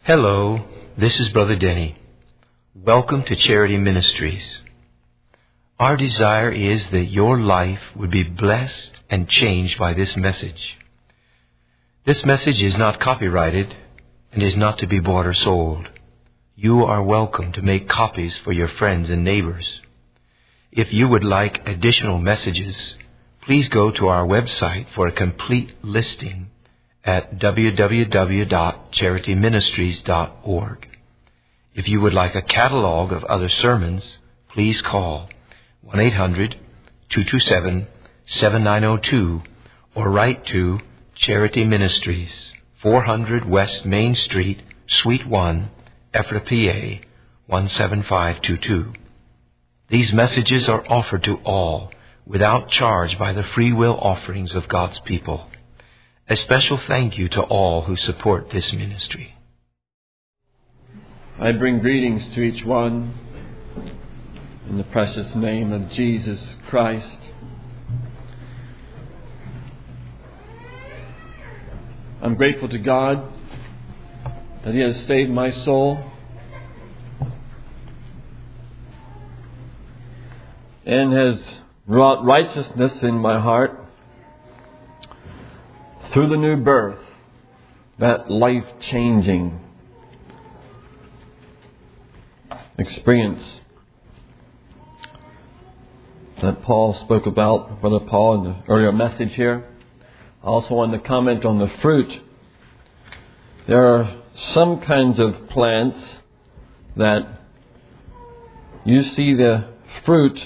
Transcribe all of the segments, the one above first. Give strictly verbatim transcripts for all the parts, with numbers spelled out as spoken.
Hello, this is Brother Denny. Welcome to Charity Ministries. Our desire is that your life would be blessed and changed by this message. This message is not copyrighted and is not to be bought or sold. You are welcome to make copies for your friends and neighbors. If you would like additional messages, please go to our website for a complete listing at w w w dot charity ministries dot org. If you would like a catalog of other sermons, please call one eight hundred two two seven seven nine zero two or write to Charity Ministries, four hundred West Main Street, Suite one, Ephrata, P A one seven five two two. These messages are offered to all without charge by the free will offerings of God's people. A special thank you to all who support this ministry. I bring greetings to each one in the precious name of Jesus Christ. I'm grateful to God that He has saved my soul and has wrought righteousness in my heart through the new birth, that life-changing experience that Paul spoke about, Brother Paul, in the earlier message here. I also want to comment on the fruit. There are some kinds of plants that you see the fruit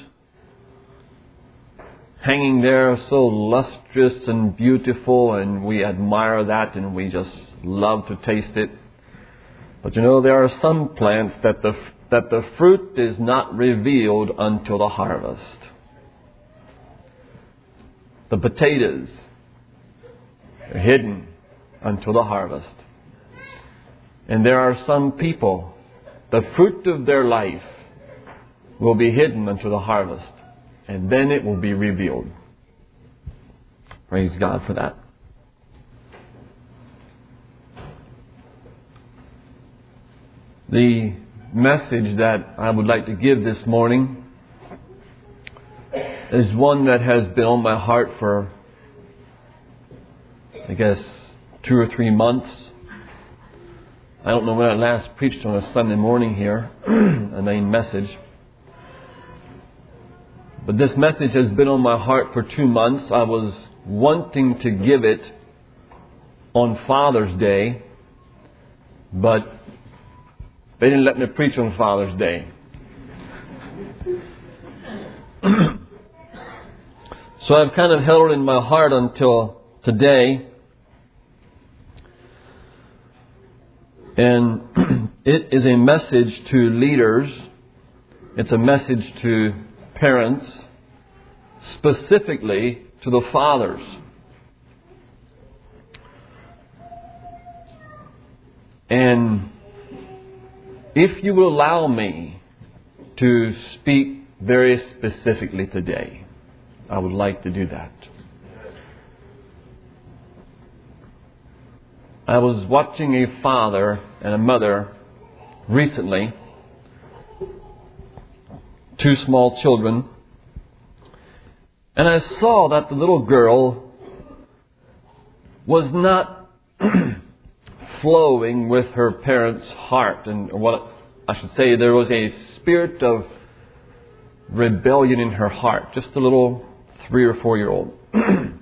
hanging there so lustrous and beautiful, and we admire that and we just love to taste it. But you know, there are some plants that the that the fruit is not revealed until the harvest. The potatoes are hidden until the harvest. And there are some people, the fruit of their life will be hidden until the harvest. And then it will be revealed. Praise God for that. The message that I would like to give this morning is one that has been on my heart for, I guess, two or three months. I don't know when I last preached on a Sunday morning here, a main message. But this message has been on my heart for two months. I was wanting to give it on Father's Day, but they didn't let me preach on Father's Day. So I've kind of held it in my heart until today. And it is a message to leaders. It's a message to parents, specifically to the fathers. And if you will allow me to speak very specifically today, I would like to do that. I was watching a father and a mother recently, two small children, and I saw that the little girl was not flowing with her parents' heart. And what I should say, there was a spirit of rebellion in her heart. Just a little three or four year old. And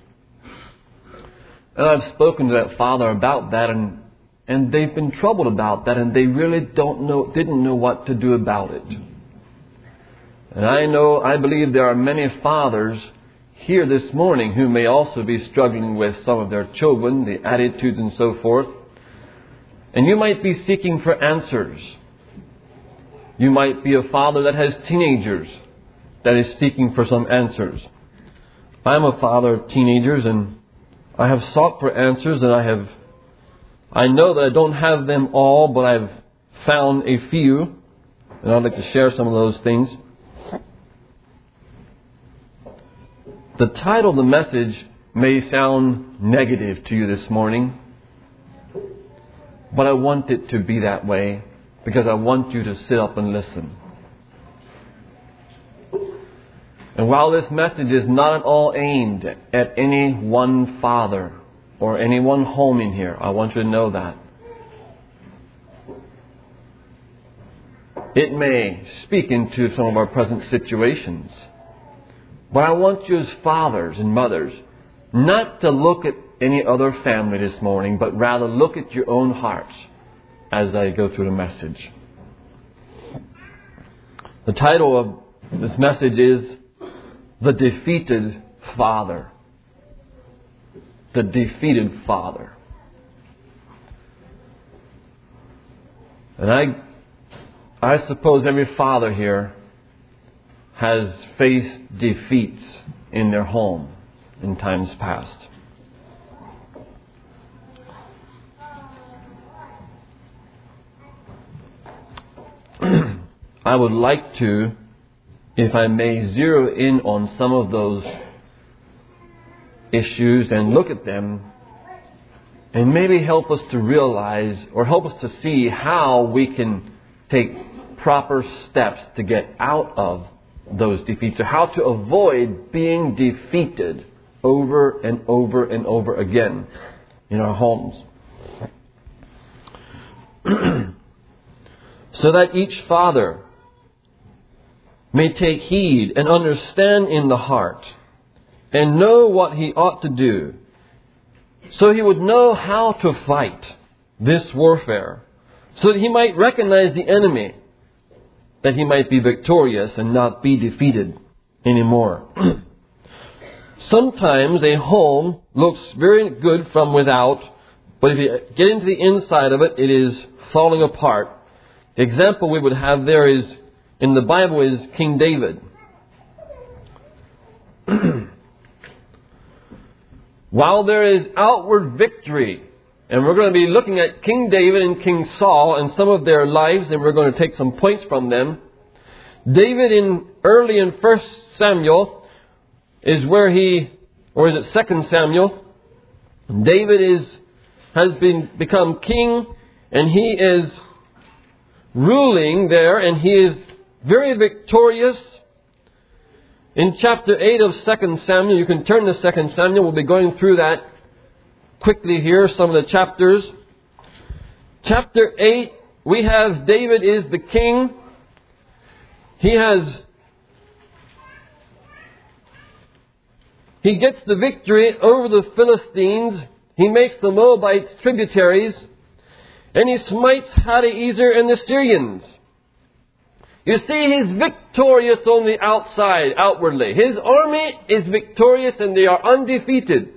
I've spoken to that father about that, and and they've been troubled about that, and they really don't know, didn't know what to do about it. And I know, I believe there are many fathers here this morning who may also be struggling with some of their children, the attitudes and so forth. And you might be seeking for answers. You might be a father that has teenagers that is seeking for some answers. I'm a father of teenagers, and I have sought for answers, and I have, I know that I don't have them all, but I've found a few, and I'd like to share some of those things. The title of the message may sound negative to you this morning. But I want it to be that way because I want you to sit up and listen. And while this message is not at all aimed at any one father or any one home in here, I want you to know that. It may speak into some of our present situations. But I want you as fathers and mothers not to look at any other family this morning, but rather look at your own hearts as I go through the message. The title of this message is The Defeated Father. The Defeated Father. And I, I suppose every father here has faced defeats in their home in times past. I would like to, if I may, zero in on some of those issues and look at them and maybe help us to realize or help us to see how we can take proper steps to get out of those defeats, or how to avoid being defeated over and over and over again in our homes. So that each father may take heed and understand in the heart and know what he ought to do, so he would know how to fight this warfare, so that he might recognize the enemy, that he might be victorious and not be defeated anymore. Sometimes a home looks very good from without, but if you get into the inside of it, it is falling apart. The example we would have there is, in the Bible, is King David. While there is outward victory, and we're going to be looking at King David and King Saul and some of their lives, and we're going to take some points from them. David, in early in First Samuel, is where he, or is it Second Samuel? David is has been become king, and he is ruling there, and he is very victorious. In chapter eight of Second Samuel, you can turn to Second Samuel. We'll be going through that quickly here, some of the chapters. Chapter eight, we have David is the king. He has, he gets the victory over the Philistines. He makes the Moabites tributaries. And he smites Hadaezer and the Syrians. You see, he's victorious on the outside, outwardly. His army is victorious and they are undefeated.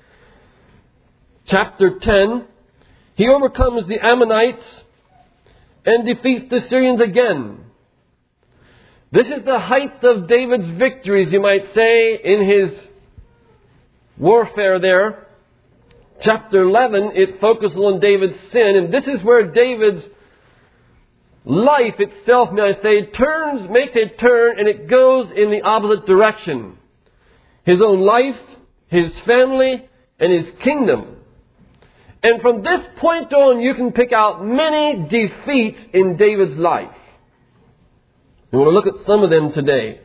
Chapter ten, he overcomes the Ammonites and defeats the Syrians again. This is the height of David's victories, you might say, in his warfare there. Chapter eleven, it focuses on David's sin, and this is where David's life itself, may I say, turns, makes a turn, and it goes in the opposite direction. His own life, his family, and his kingdom. And from this point on, you can pick out many defeats in David's life. We want to look at some of them today.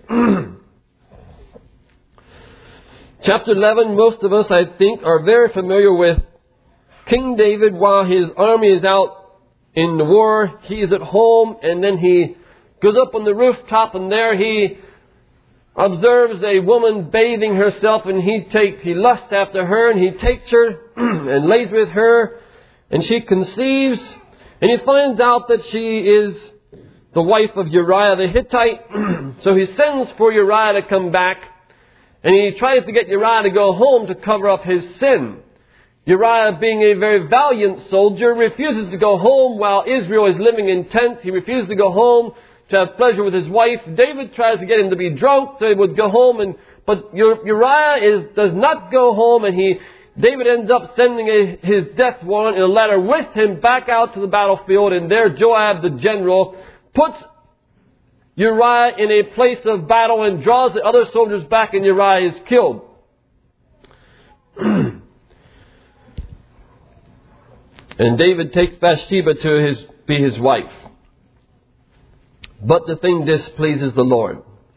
Chapter eleven, most of us, I think, are very familiar with King David while his army is out in the war. He is at home, and then he goes up on the rooftop, and there he observes a woman bathing herself, and he takes, he lusts after her, and he takes her and lays with her, and she conceives, and he finds out that she is the wife of Uriah the Hittite. So he sends for Uriah to come back, and he tries to get Uriah to go home to cover up his sin. Uriah, being a very valiant soldier, refuses to go home while Israel is living in tents. He refuses to go home to have pleasure with his wife. David tries to get him to be drunk so he would go home, and but Uriah is does not go home, and he David ends up sending a, his death warrant in a letter with him back out to the battlefield, and there Joab the general puts Uriah in a place of battle and draws the other soldiers back, and Uriah is killed. And And David takes Bathsheba to his, be his wife. But the thing displeases the Lord.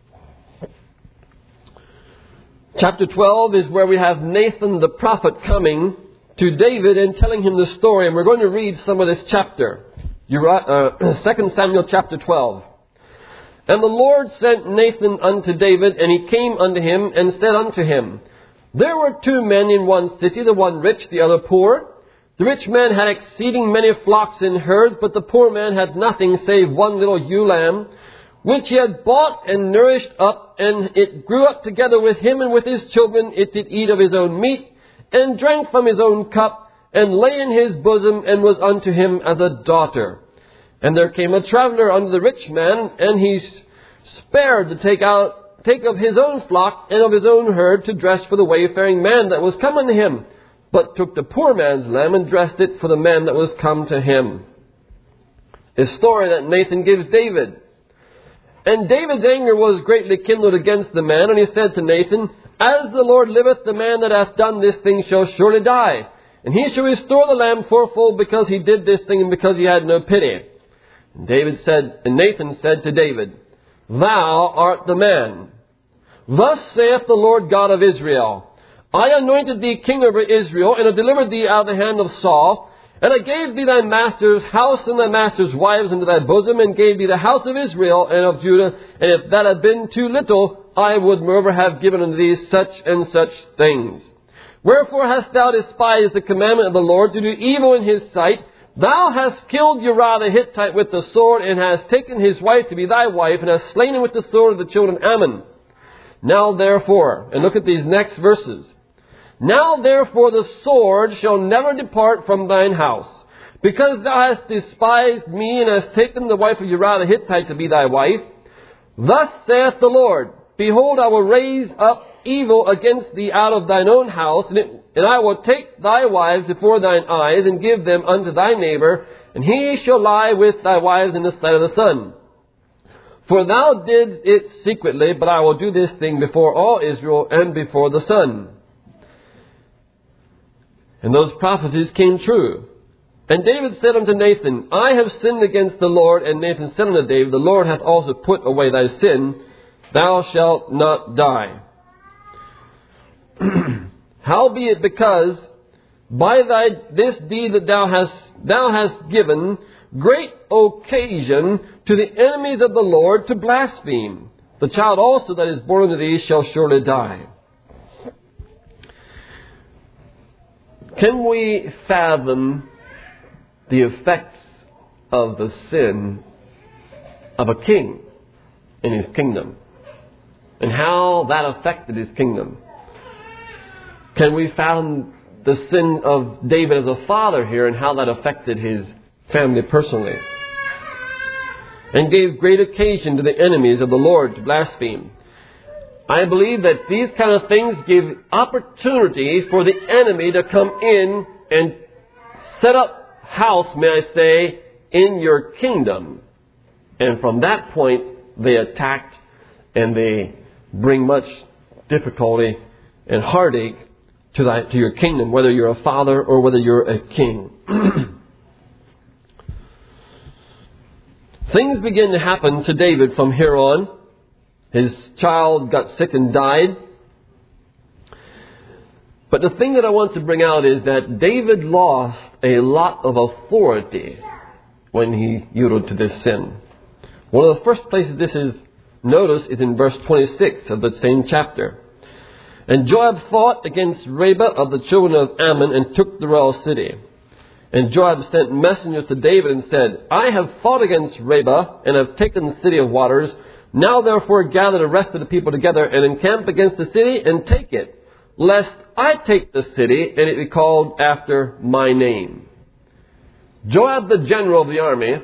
Chapter twelve is where we have Nathan the prophet coming to David and telling him the story. And we're going to read some of this chapter. Uh, Second Samuel chapter twelve. And the Lord sent Nathan unto David, and he came unto him and said unto him, There were two men in one city, the one rich, the other poor. The rich man had exceeding many flocks and herds, but the poor man had nothing save one little ewe lamb, which he had bought and nourished up, and it grew up together with him and with his children. It did eat of his own meat, and drank from his own cup, and lay in his bosom, and was unto him as a daughter. And there came a traveller unto the rich man, and he spared to take out take of his own flock and of his own herd to dress for the wayfaring man that was come unto him, but took the poor man's lamb and dressed it for the man that was come to him. A story that Nathan gives David. And David's anger was greatly kindled against the man, and he said to Nathan, As the Lord liveth, the man that hath done this thing shall surely die. And he shall restore the lamb fourfold, because he did this thing and because he had no pity. And David said, and Nathan said to David, Thou art the man. Thus saith the Lord God of Israel, I anointed thee king over Israel, and have delivered thee out of the hand of Saul, and I gave thee thy master's house and thy master's wives into thy bosom, and gave thee the house of Israel and of Judah. And if that had been too little, I would moreover have given unto thee such and such things. Wherefore hast thou despised the commandment of the Lord to do evil in his sight? Thou hast killed Uriah the Hittite with the sword, and hast taken his wife to be thy wife, and hast slain him with the sword of the children of Ammon. Now therefore, and look at these next verses. Now therefore the sword shall never depart from thine house, because thou hast despised me, and hast taken the wife of Uriah the Hittite to be thy wife. Thus saith the Lord, Behold, I will raise up evil against thee out of thine own house, and, it, and I will take thy wives before thine eyes, and give them unto thy neighbor, and he shall lie with thy wives in the sight of the sun. For thou didst it secretly, but I will do this thing before all Israel and before the sun. And those prophecies came true. And David said unto Nathan, I have sinned against the Lord. And Nathan said unto David, The Lord hath also put away thy sin. Thou shalt not die. Howbeit, because by thy this deed that thou hast thou hast given great occasion to the enemies of the Lord to blaspheme, the child also that is born unto thee shall surely die. Can we fathom the effects of the sin of a king in his kingdom, and how that affected his kingdom? Can we fathom the sin of David as a father here, and how that affected his family personally, and gave great occasion to the enemies of the Lord to blaspheme? I believe that these kind of things give opportunity for the enemy to come in and set up house, may I say, in your kingdom. And from that point, they attack and they bring much difficulty and heartache to, thy, to your kingdom, whether you're a father or whether you're a king. Things begin to happen to David from here on. His child got sick and died. But the thing that I want to bring out is that David lost a lot of authority when he yielded to this sin. One of the first places this is noticed is in verse twenty-six of the same chapter. And Joab fought against Rabbah of the children of Ammon, and took the royal city. And Joab sent messengers to David and said, I have fought against Rabbah, and have taken the city of waters. Now therefore gather the rest of the people together, and encamp against the city, and take it, lest I take the city, and it be called after my name. Joab, the general of the army,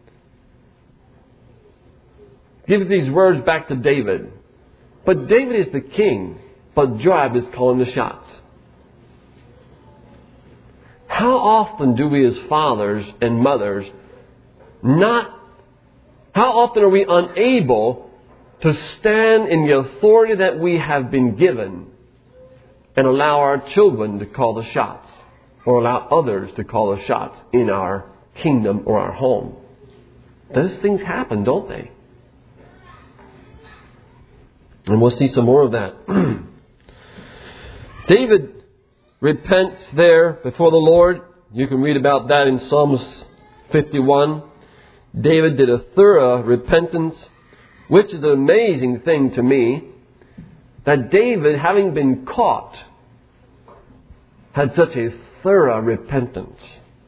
gives these words back to David. But David is the king, but Joab is calling the shots. How often do we as fathers and mothers not How often are we unable to stand in the authority that we have been given and allow our children to call the shots or allow others to call the shots in our kingdom or our home. Those things happen, don't they? And we'll see some more of that. David repents there before the Lord. You can read about that in Psalms fifty-one. David did a thorough repentance, which is an amazing thing to me, that David, having been caught, had such a thorough repentance.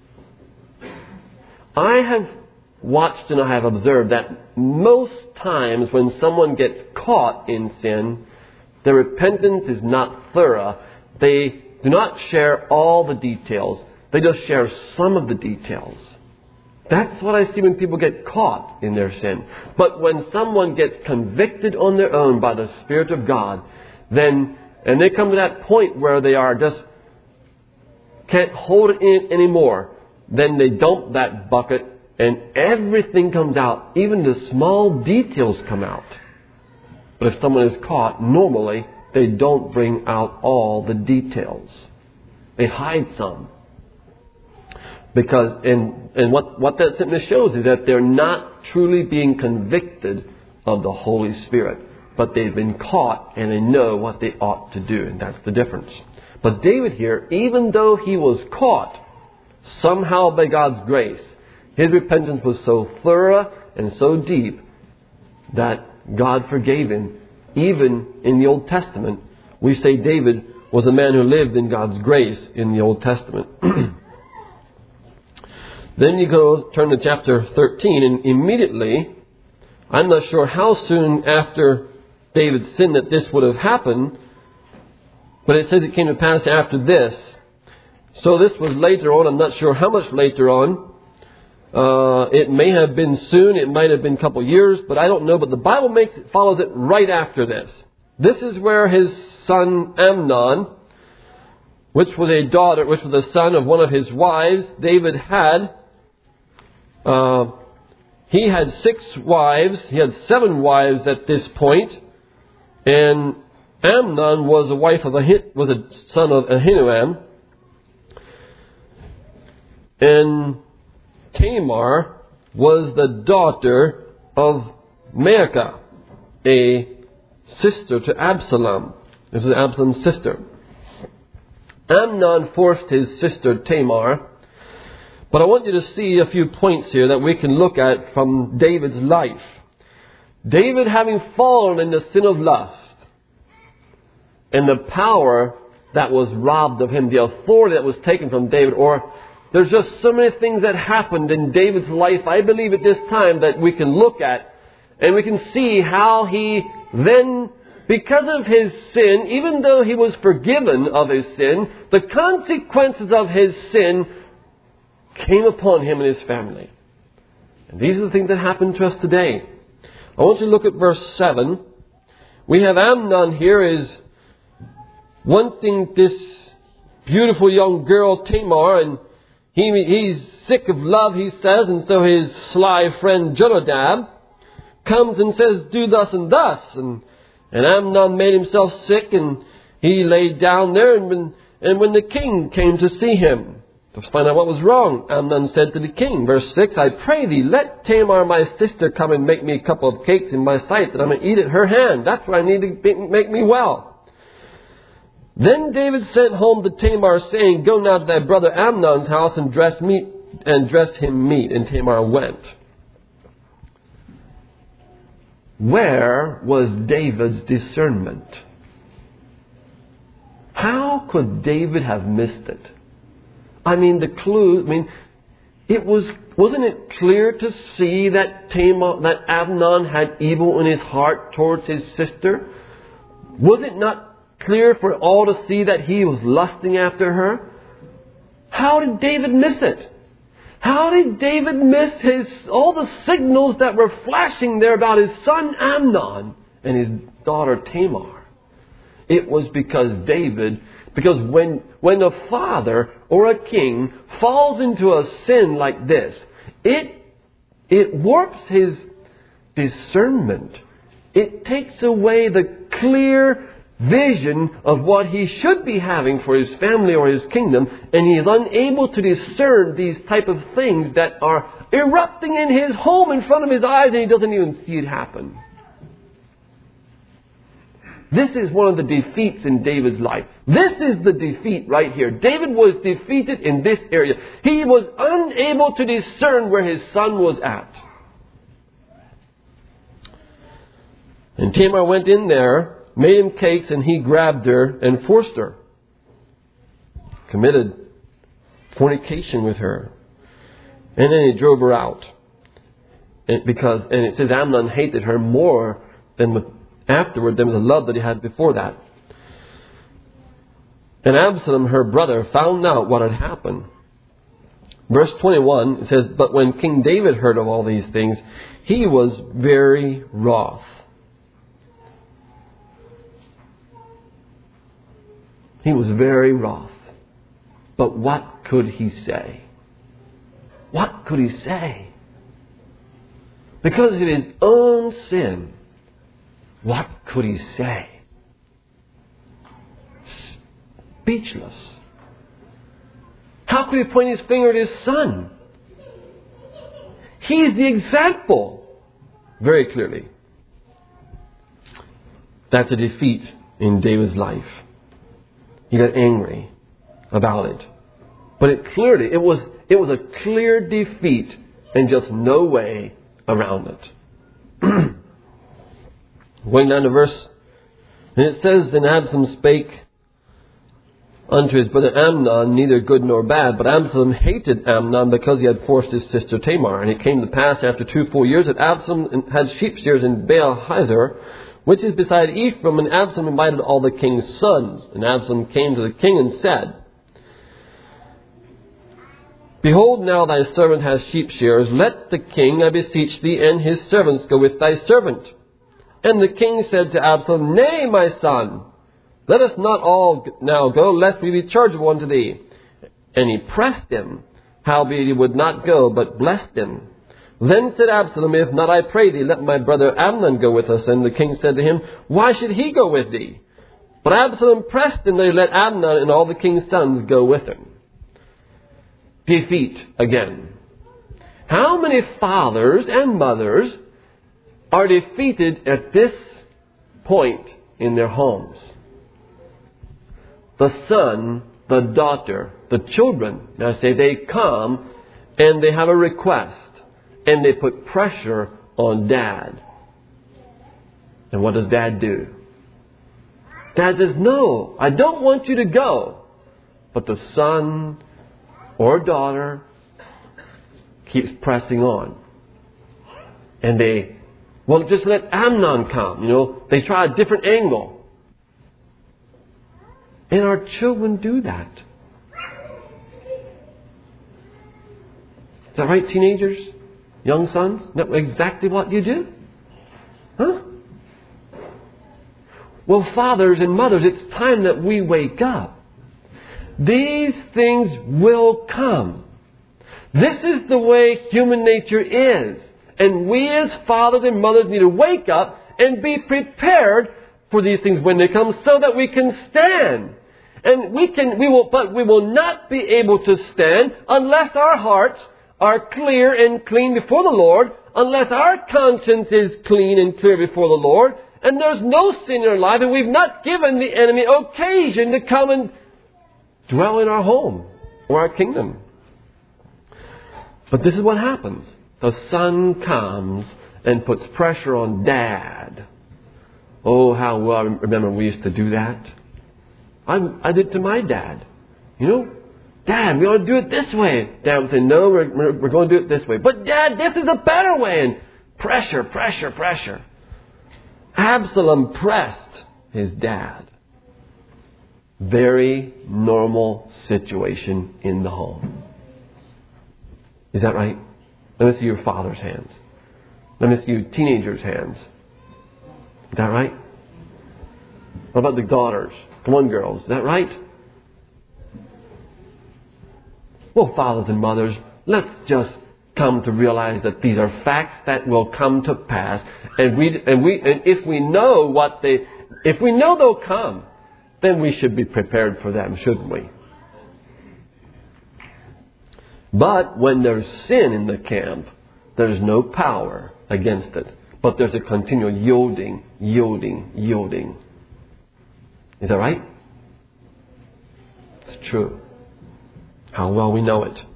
I have watched and I have observed that most times when someone gets caught in sin, their repentance is not thorough. They do not share all the details. They just share some of the details. That's what I see when people get caught in their sin. But when someone gets convicted on their own by the Spirit of God, then, and they come to that point where they are just, can't hold it in anymore, then they dump that bucket and everything comes out. Even the small details come out. But if someone is caught, normally they don't bring out all the details. They hide some. Because, and, and what, what that simply shows is that they're not truly being convicted of the Holy Spirit. But they've been caught and they know what they ought to do. And that's the difference. But David here, even though he was caught, somehow by God's grace, his repentance was so thorough and so deep that God forgave him. Even in the Old Testament, we say David was a man who lived in God's grace in the Old Testament. Then you go, turn to chapter thirteen, and immediately, I'm not sure how soon after David's sin that this would have happened, but it says it came to pass after this. So this was later on. I'm not sure how much later on. Uh, it may have been soon. It might have been a couple of years, but I don't know. But the Bible makes it, follows it right after this. This is where his son Amnon, which was a daughter, which was the son of one of his wives, David had. Uh, he had six wives. He had seven wives at this point, and Amnon was a wife of Ahi- was a son of Ahinoam, and Tamar was the daughter of Maacah, a sister to Absalom. This was Absalom's sister. Amnon forced his sister Tamar. But I want you to see a few points here that we can look at from David's life. David, having fallen in the sin of lust, and the power that was robbed of him, the authority that was taken from David, or there's just so many things that happened in David's life, I believe at this time, that we can look at and we can see how he then, because of his sin, even though he was forgiven of his sin, the consequences of his sin came upon him and his family. And these are the things that happen to us today. I want you to look at verse seven. We have Amnon here is wanting this beautiful young girl Tamar, and he he's sick of love, he says, and so his sly friend Jonadab comes and says, do thus and thus. And, and Amnon made himself sick, and he laid down there, and when, and when the king came to see him, to find out what was wrong, Amnon said to the king, verse six, I pray thee, let Tamar my sister come and make me a couple of cakes in my sight, that I may eat at her hand. That's what I need to make me well. Then David sent home to Tamar, saying, go now to thy brother Amnon's house and dress meat, and dress him meat. And Tamar went. Where was David's discernment? How could David have missed it? I mean, the clue, I mean, it was, wasn't it clear to see that Tamar, that Amnon had evil in his heart towards his sister? Was it not clear for all to see that he was lusting after her? How did David miss it? How did David miss his, all the signals that were flashing there about his son Amnon and his daughter Tamar? It was because David, because when, when a father or a king falls into a sin like this, it, it warps his discernment. It takes away the clear vision of what he should be having for his family or his kingdom, and he is unable to discern these type of things that are erupting in his home in front of his eyes, and he doesn't even see it happen. This is one of the defeats in David's life. This is the defeat right here. David was defeated in this area. He was unable to discern where his son was at. And Tamar went in there, made him cakes, and he grabbed her and forced her. Committed fornication with her. And then he drove her out. And because, and it says Amnon hated her more than with, afterward than with the love that he had before that. And Absalom, her brother, found out what had happened. Verse twenty-one, it says, but when King David heard of all these things, he was very wroth. He was very wroth. But what could he say? What could he say? Because of his own sin, what could he say? Speechless. How could he point his finger at his son? He's the example. Very clearly. That's a defeat in David's life. He got angry about it. But it clearly, it was, it was a clear defeat and just no way around it. Going down to verse, and it says, then Absalom spake unto his brother Amnon, neither good nor bad. But Absalom hated Amnon because he had forced his sister Tamar. And it came to pass after two full years that Absalom had sheep shears in Baal-hazor, which is beside Ephraim, and Absalom invited all the king's sons. And Absalom came to the king and said, behold, now thy servant has sheep shears. Let the king, I beseech thee, and his servants go with thy servant. And the king said to Absalom, nay, my son, let us not all now go, lest we be chargeable unto thee. And he pressed him, howbeit he would not go, but blessed him. Then said Absalom, if not, I pray thee, let my brother Amnon go with us. And the king said to him, why should he go with thee? But Absalom pressed him that he let Amnon and all the king's sons go with him. Defeat again. How many fathers and mothers are defeated at this point in their homes? The son, the daughter, the children, now say they come and they have a request. And they put pressure on dad. And what does dad do? Dad says, no, I don't want you to go. But the son or daughter keeps pressing on. And they, well, just let Amnon come. You know, they try a different angle. And our children do that. Is that right, teenagers? Young sons? Is that exactly what you do? Huh? Well, fathers and mothers, it's time that we wake up. These things will come. This is the way human nature is. And we as fathers and mothers need to wake up and be prepared for these things when they come so that we can stand. And we can, we will, but we will not be able to stand unless our hearts are clear and clean before the Lord, unless our conscience is clean and clear before the Lord, and there's no sin in our life, and we've not given the enemy occasion to come and dwell in our home or our kingdom. But this is what happens. The son comes and puts pressure on dad. Oh, how well I remember we used to do that. I, I did to my dad. You know, Dad, we ought to do it this way. Dad would say, no, we're, we're going to do it this way. But Dad, this is a better way. And pressure, pressure, pressure. Absalom pressed his dad. Very normal situation in the home. Is that right? Let me see your father's hands. Let me see your teenagers' hands. Is that right? What about the daughters? Come on, girls. Is that right? Well, fathers and mothers, let's just come to realize that these are facts that will come to pass. And we, and we, and if we know what they, If we know they'll come, then we should be prepared for them, shouldn't we? But when there's sin in the camp, there's no power against it. But there's a continual yielding, yielding, yielding. Is that right? It's true. How well we know it.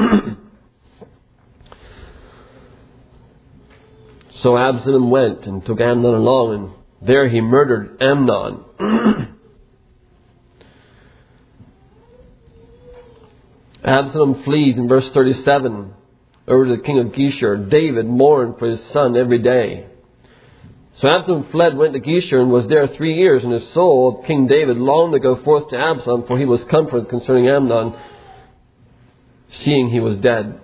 So Absalom went and took Amnon along, and there he murdered Amnon. Absalom flees in verse thirty-seven over to the king of Geshur. David mourned for his son every day. So Absalom fled, went to Geshur, and was there three years. And his soul of King David longed to go forth to Absalom, for he was comforted concerning Amnon, seeing he was dead.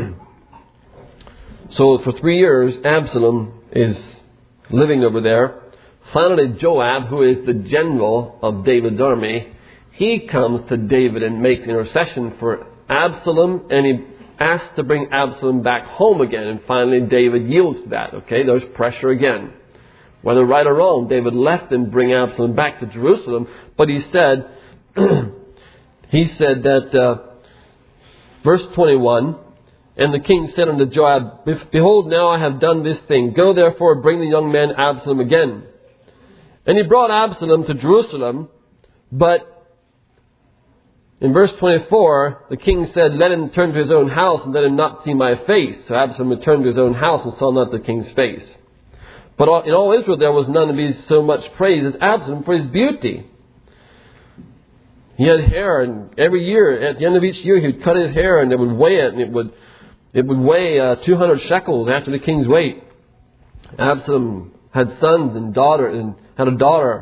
So for three years, Absalom is living over there. Finally, Joab, who is the general of David's army, he comes to David and makes intercession for Absalom, and he asks to bring Absalom back home again. And finally, David yields to that. Okay, there's pressure again. Whether right or wrong, David left and bring Absalom back to Jerusalem. But he said, he said that, uh, verse twenty-one, and the king said unto Joab, Behold, now I have done this thing. Go therefore, bring the young man Absalom again. And he brought Absalom to Jerusalem, but in verse twenty-four, the king said, Let him turn to his own house, and let him not see my face. So Absalom returned to his own house and saw not the king's face. But in all Israel there was none to be so much praised as Absalom for his beauty. He had hair, and every year, at the end of each year, he would cut his hair, and it would weigh it, and it would it would weigh uh, two hundred shekels after the king's weight. Absalom had sons and daughters, and had a daughter.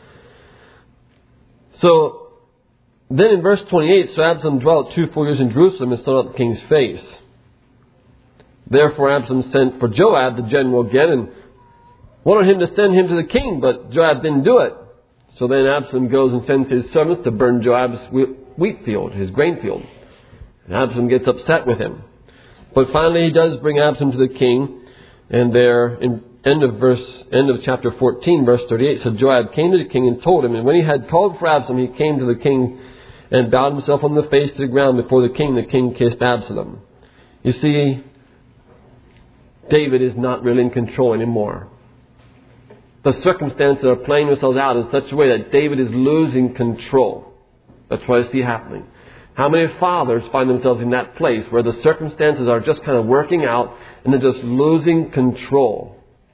So then in verse twenty-eight, so Absalom dwelt two full years in Jerusalem and saw not the king's face. Therefore Absalom sent for Joab the general again, and wanted him to send him to the king, but Joab didn't do it. So then Absalom goes and sends his servants to burn Joab's wheat field, his grain field. And Absalom gets upset with him. But finally he does bring Absalom to the king, and there in end of verse end of chapter fourteen, verse thirty-eight, so Joab came to the king and told him, and when he had called for Absalom, he came to the king and bowed himself on the face to the ground before the king. The king kissed Absalom. You see, David is not really in control anymore. The circumstances are playing themselves out in such a way that David is losing control. That's what I see happening. How many fathers find themselves in that place where the circumstances are just kind of working out and they're just losing control?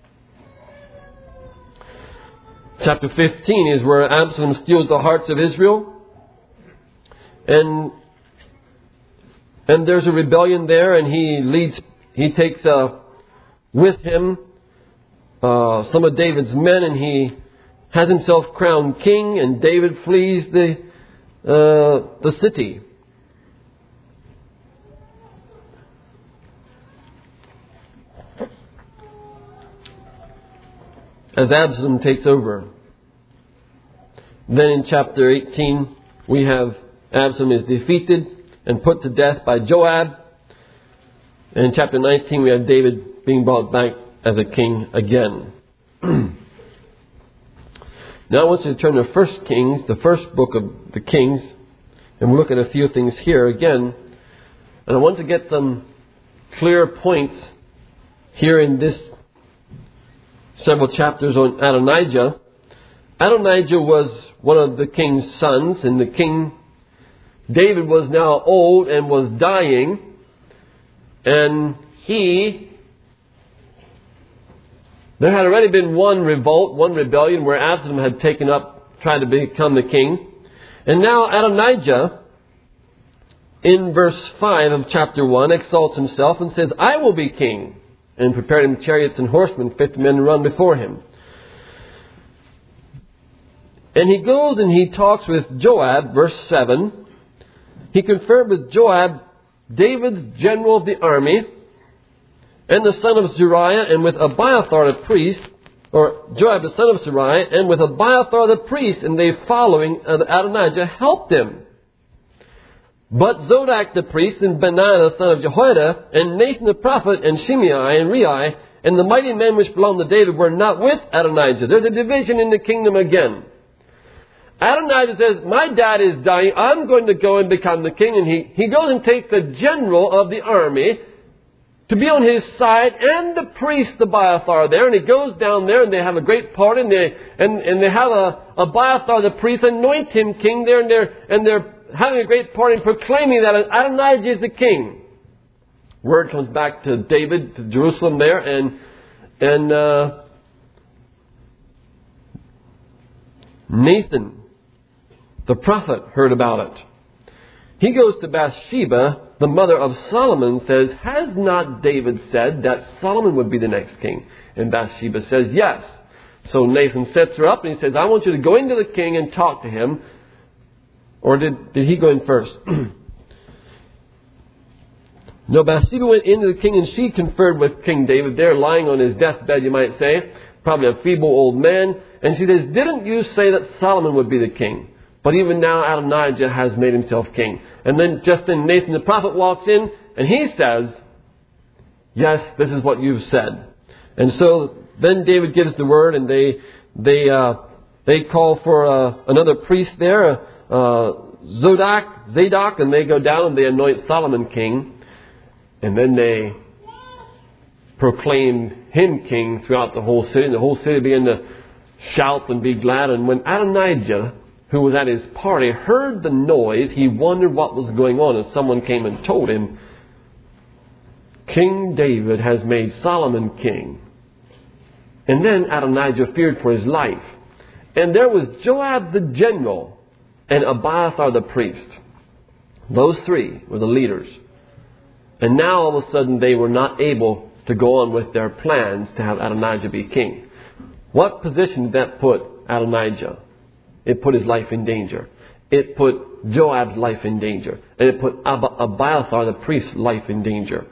Chapter fifteen is where Absalom steals the hearts of Israel. And and there's a rebellion there, and he leads, he takes uh, with him uh, some of David's men, and he has himself crowned king, and David flees the uh, the city. As Absalom takes over. Then in chapter eighteen, we have Absalom is defeated and put to death by Joab. And in chapter nineteen, we have David being brought back as a king again. Now I want you to turn to First Kings, the first book of the Kings, and we'll look at a few things here again. And I want to get some clear points here in this several chapters on Adonijah. Adonijah was one of the king's sons, and the king David was now old and was dying, and he there had already been one revolt, one rebellion where Absalom had taken up, tried to become the king. And now Adonijah, in verse five of chapter one, exalts himself and says, I will be king, and prepared him chariots and horsemen, fifty men to run before him. And he goes and he talks with Joab, verse seven. He conferred with Joab, David's general of the army, and the son of Zeruiah, and with Abiathar the priest, or Joab the son of Zeruiah, and with Abiathar the priest, and they following Adonijah helped him. But Zodak the priest, and Benaiah the son of Jehoiada, and Nathan the prophet, and Shimei, and Rei, and the mighty men which belonged to David were not with Adonijah. There's a division in the kingdom again. Adonijah says, my dad is dying, I'm going to go and become the king. And he, he goes and takes the general of the army to be on his side, and the priest Abiathar there. And he goes down there, and they have a great party, and they, and, and they have a, Abiathar the priest anoint him king there, and they're, and they're having a great party and proclaiming that Adonijah is the king. Word comes back to David, to Jerusalem there, and, and uh, Nathan, the prophet, heard about it. He goes to Bathsheba, the mother of Solomon, says, has not David said that Solomon would be the next king? And Bathsheba says, yes. So Nathan sets her up and he says, I want you to go into the king and talk to him. Or did, did he go in first? No, Bathsheba went into the king and she conferred with King David there, lying on his deathbed, you might say. Probably a feeble old man. And she says, didn't you say that Solomon would be the king? But even now Adonijah has made himself king. And then just then Nathan the prophet walks in and he says, yes, this is what you've said. And so then David gives the word, and they they uh, they call for uh, another priest there, uh, Zadok, Zadok, and they go down and they anoint Solomon king. And then they proclaim him king throughout the whole city. And the whole city began to shout and be glad. And when Adonijah, who was at his party, heard the noise, he wondered what was going on. And someone came and told him, King David has made Solomon king. And then Adonijah feared for his life. And there was Joab the general and Abiathar the priest. Those three were the leaders. And now all of a sudden they were not able to go on with their plans to have Adonijah be king. What position did that put Adonijah? It put his life in danger. It put Joab's life in danger. And it put Ab- Abiathar the priest's life in danger.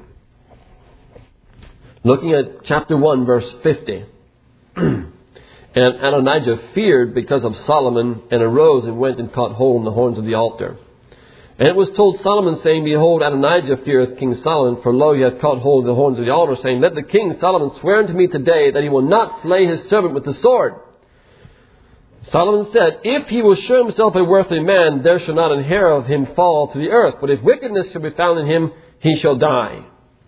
Looking at chapter one, verse fifty. And Adonijah feared because of Solomon, and arose and went and caught hold in the horns of the altar. And it was told Solomon, saying, behold, Adonijah feareth King Solomon, for lo, he hath caught hold of the horns of the altar, saying, let the king Solomon swear unto me today that he will not slay his servant with the sword. Solomon said, if he will show himself a worthy man, there shall not an hair of him fall to the earth. But if wickedness shall be found in him, he shall die.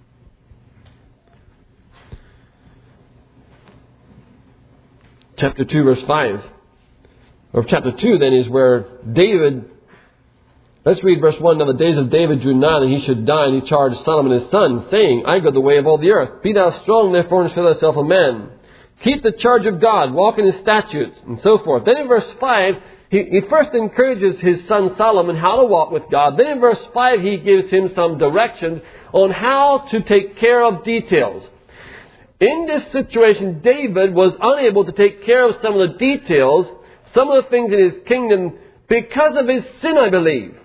Chapter two, verse five. Or chapter two, then, is where David... Let's read verse one. Now the days of David drew nigh, and he should die, and he charged Solomon his son, saying, I go the way of all the earth. Be thou strong, therefore, and show thyself a man. Keep the charge of God, walk in his statutes, and so forth. Then in verse five, he, he first encourages his son Solomon how to walk with God. Then in verse five, he gives him some directions on how to take care of details. In this situation, David was unable to take care of some of the details, some of the things in his kingdom, because of his sin, I believe.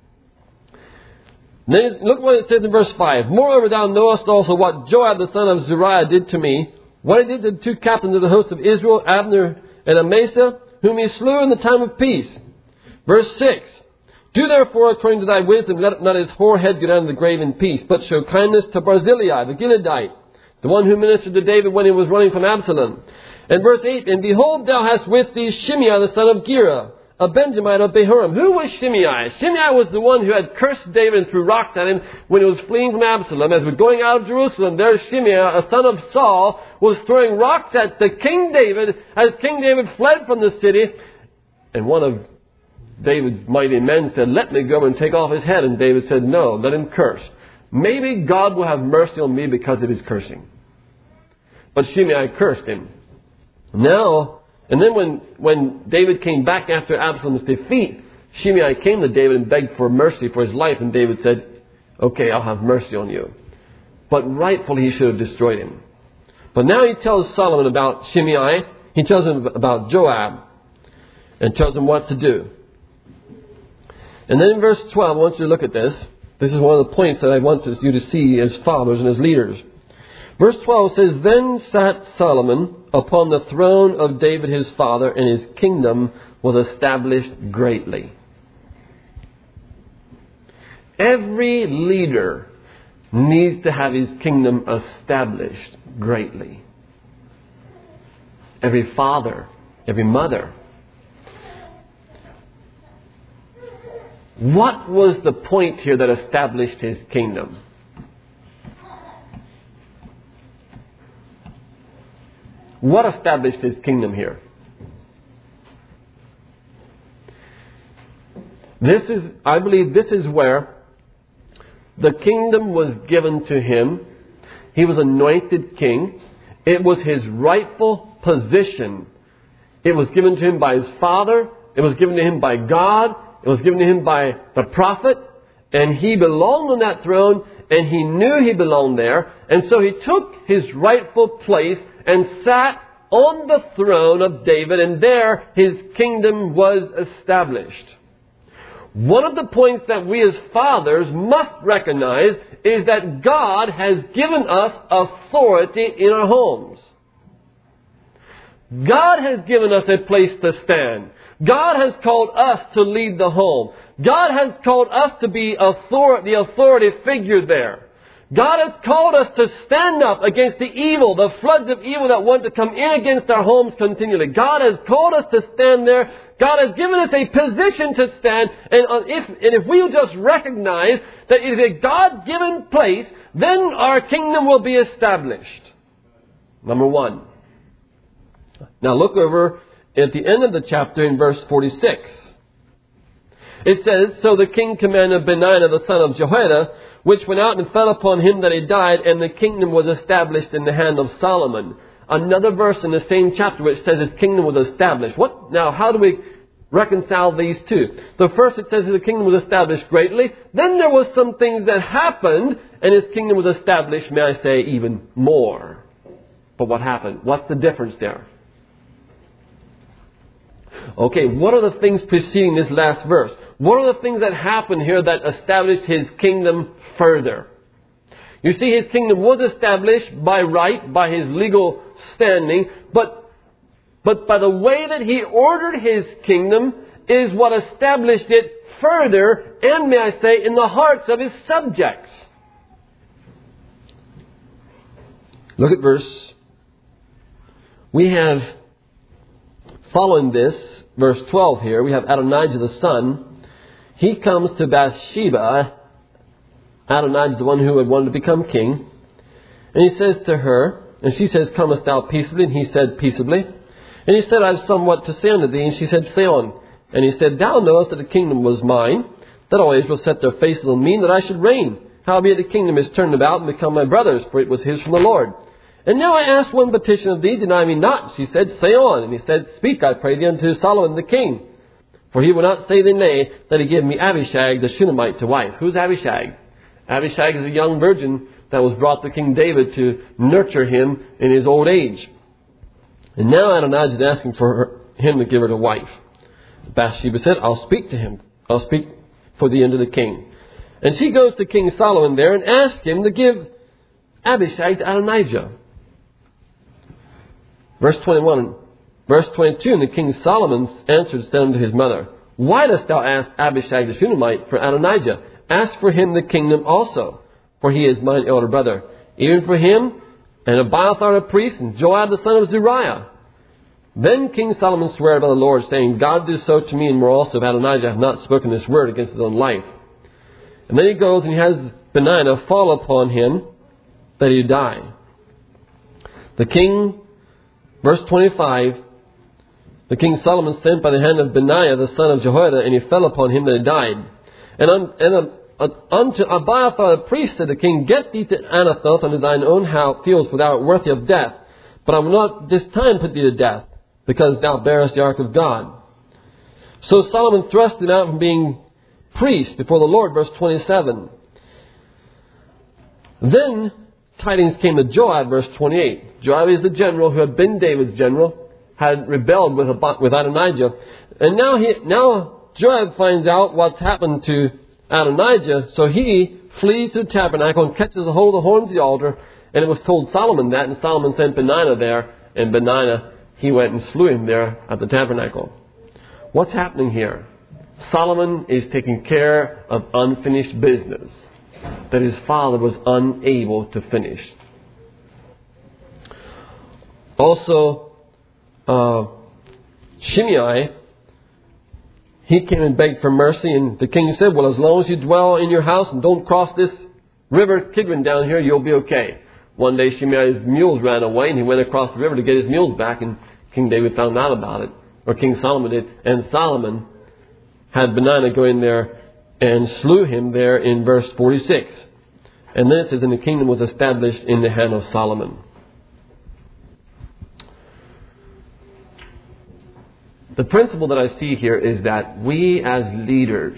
Then look what it says in verse five. Moreover, thou knowest also what Joab the son of Zeruiah did to me, what he did to the two captains of the host of Israel, Abner and Amasa, whom he slew in the time of peace. Verse six. Do therefore according to thy wisdom, let not his hoar head go down to the grave in peace, but show kindness to Barzillai the Gileadite, the one who ministered to David when he was running from Absalom. And verse eight. And behold, thou hast with thee Shimei the son of Gera, a Benjamite of Behurim. Who was Shimei? Shimei was the one who had cursed David and threw rocks at him when he was fleeing from Absalom. As we're going out of Jerusalem, there's Shimei, a son of Saul, was throwing rocks at the King David as King David fled from the city. And one of David's mighty men said, let me go and take off his head. And David said, no, let him curse. Maybe God will have mercy on me because of his cursing. But Shimei cursed him. Now, and then when, when David came back after Absalom's defeat, Shimei came to David and begged for mercy for his life. And David said, okay, I'll have mercy on you. But rightfully he should have destroyed him. But now he tells Solomon about Shimei. He tells him about Joab. And tells him what to do. And then in verse twelve, I want you to look at this. This is one of the points that I want you to see as fathers and as leaders. Verse twelve says, then sat Solomon upon the throne of David his father, and his kingdom was established greatly. Every leader needs to have his kingdom established greatly. Every father, every mother. What was the point here that established His kingdom? What established His kingdom here? This is, I believe this is where the kingdom was given to Him. He was anointed king. It was His rightful position. It was given to Him by His Father. It was given to Him by God. It was given to Him by the prophet. And He belonged on that throne, and He knew He belonged there. And so He took His rightful place and sat on the throne of David, and there His kingdom was established. One of the points that we as fathers must recognize is that God has given us authority in our homes. God has given us a place to stand. God has called us to lead the home. God has called us to be author- the authority figure there. God has called us to stand up against the evil, the floods of evil that want to come in against our homes continually. God has called us to stand there. God has given us a position to stand. And if, and if we will just recognize that it is a God-given place, then our kingdom will be established. Number one. Now look over at the end of the chapter in verse forty-six. It says, "So the king commanded Benaiah the son of Jehoiada, which went out and fell upon him that he died, and the kingdom was established in the hand of Solomon." Another verse in the same chapter which says his kingdom was established. What? Now, how do we reconcile these two? The first, it says the kingdom was established greatly. Then there was some things that happened, and his kingdom was established, may I say, even more. But what happened? What's the difference there? Okay, what are the things preceding this last verse? What are the things that happened here that established his kingdom further? You see, his kingdom was established by right, by his legal standing, but, but by the way that he ordered his kingdom is what established it further, and may I say, in the hearts of his subjects. Look at verse. We have, following this, verse twelve here, we have Adonijah the son. He comes to Bathsheba. Adonijah is the one who had wanted to become king. And he says to her, and she says, "Comest thou peaceably?" And he said, "Peaceably." And he said, "I have somewhat to say unto thee." And she said, "Say on." And he said, "Thou knowest that the kingdom was mine, that all Israel set their faces on me, and that I should reign. Howbeit the kingdom is turned about and become my brother's, for it was his from the Lord. And now I ask one petition of thee, deny me not." She said, "Say on." And he said, "Speak, I pray thee, unto Solomon the king. For he will not say thee nay, that he give me Abishag the Shunammite to wife." Who's Abishag? Abishag is a young virgin that was brought to King David to nurture him in his old age. And now Adonijah is asking for her, him to give her to wife. Bathsheba said, "I'll speak to him. I'll speak for thee unto the king." And she goes to King Solomon there and asks him to give Abishag to Adonijah. Verse twenty-one. Verse twenty-two, "And the king Solomon answered, said unto his mother, Why dost thou ask Abishag the Shunammite for Adonijah? Ask for him the kingdom also, for he is mine elder brother. Even for him, and Abiathar the priest, and Joab the son of Zeruiah." Then King Solomon sware by the Lord, saying, "God do so to me, and more also, if Adonijah have not spoken this word against his own life." And then he goes and he has Benaiah fall upon him, that he die. The king, verse twenty-five, "The king Solomon sent by the hand of Benaiah the son of Jehoiada, and he fell upon him that he died. And, un, and uh, uh, unto Abiathar the priest said the king, Get thee to Anathoth unto thine own house, fields, for thou art worthy of death. But I will not this time put thee to death, because thou bearest the ark of God." So Solomon thrust him out from being priest before the Lord, verse twenty-seven. Then tidings came to Joab, verse twenty-eight. Joab is the general who had been David's general, had rebelled with, with Adonijah. And now he, now Joab finds out what's happened to Adonijah, so he flees to the tabernacle and catches a hold of the horns of the altar. And it was told Solomon that, and Solomon sent Benaiah there, and Benaiah, he went and slew him there at the tabernacle. What's happening here? Solomon is taking care of unfinished business that his father was unable to finish. Also, uh, Shimei, he came and begged for mercy, and the king said, well, as long as you dwell in your house and don't cross this river Kidron down here, you'll be okay. One day Shimei's mules ran away, and he went across the river to get his mules back, and King David found out about it, or King Solomon did, and Solomon had Benaiah go in there and slew him there in verse forty-six. And then it says, and the kingdom was established in the hand of Solomon. The principle that I see here is that we as leaders,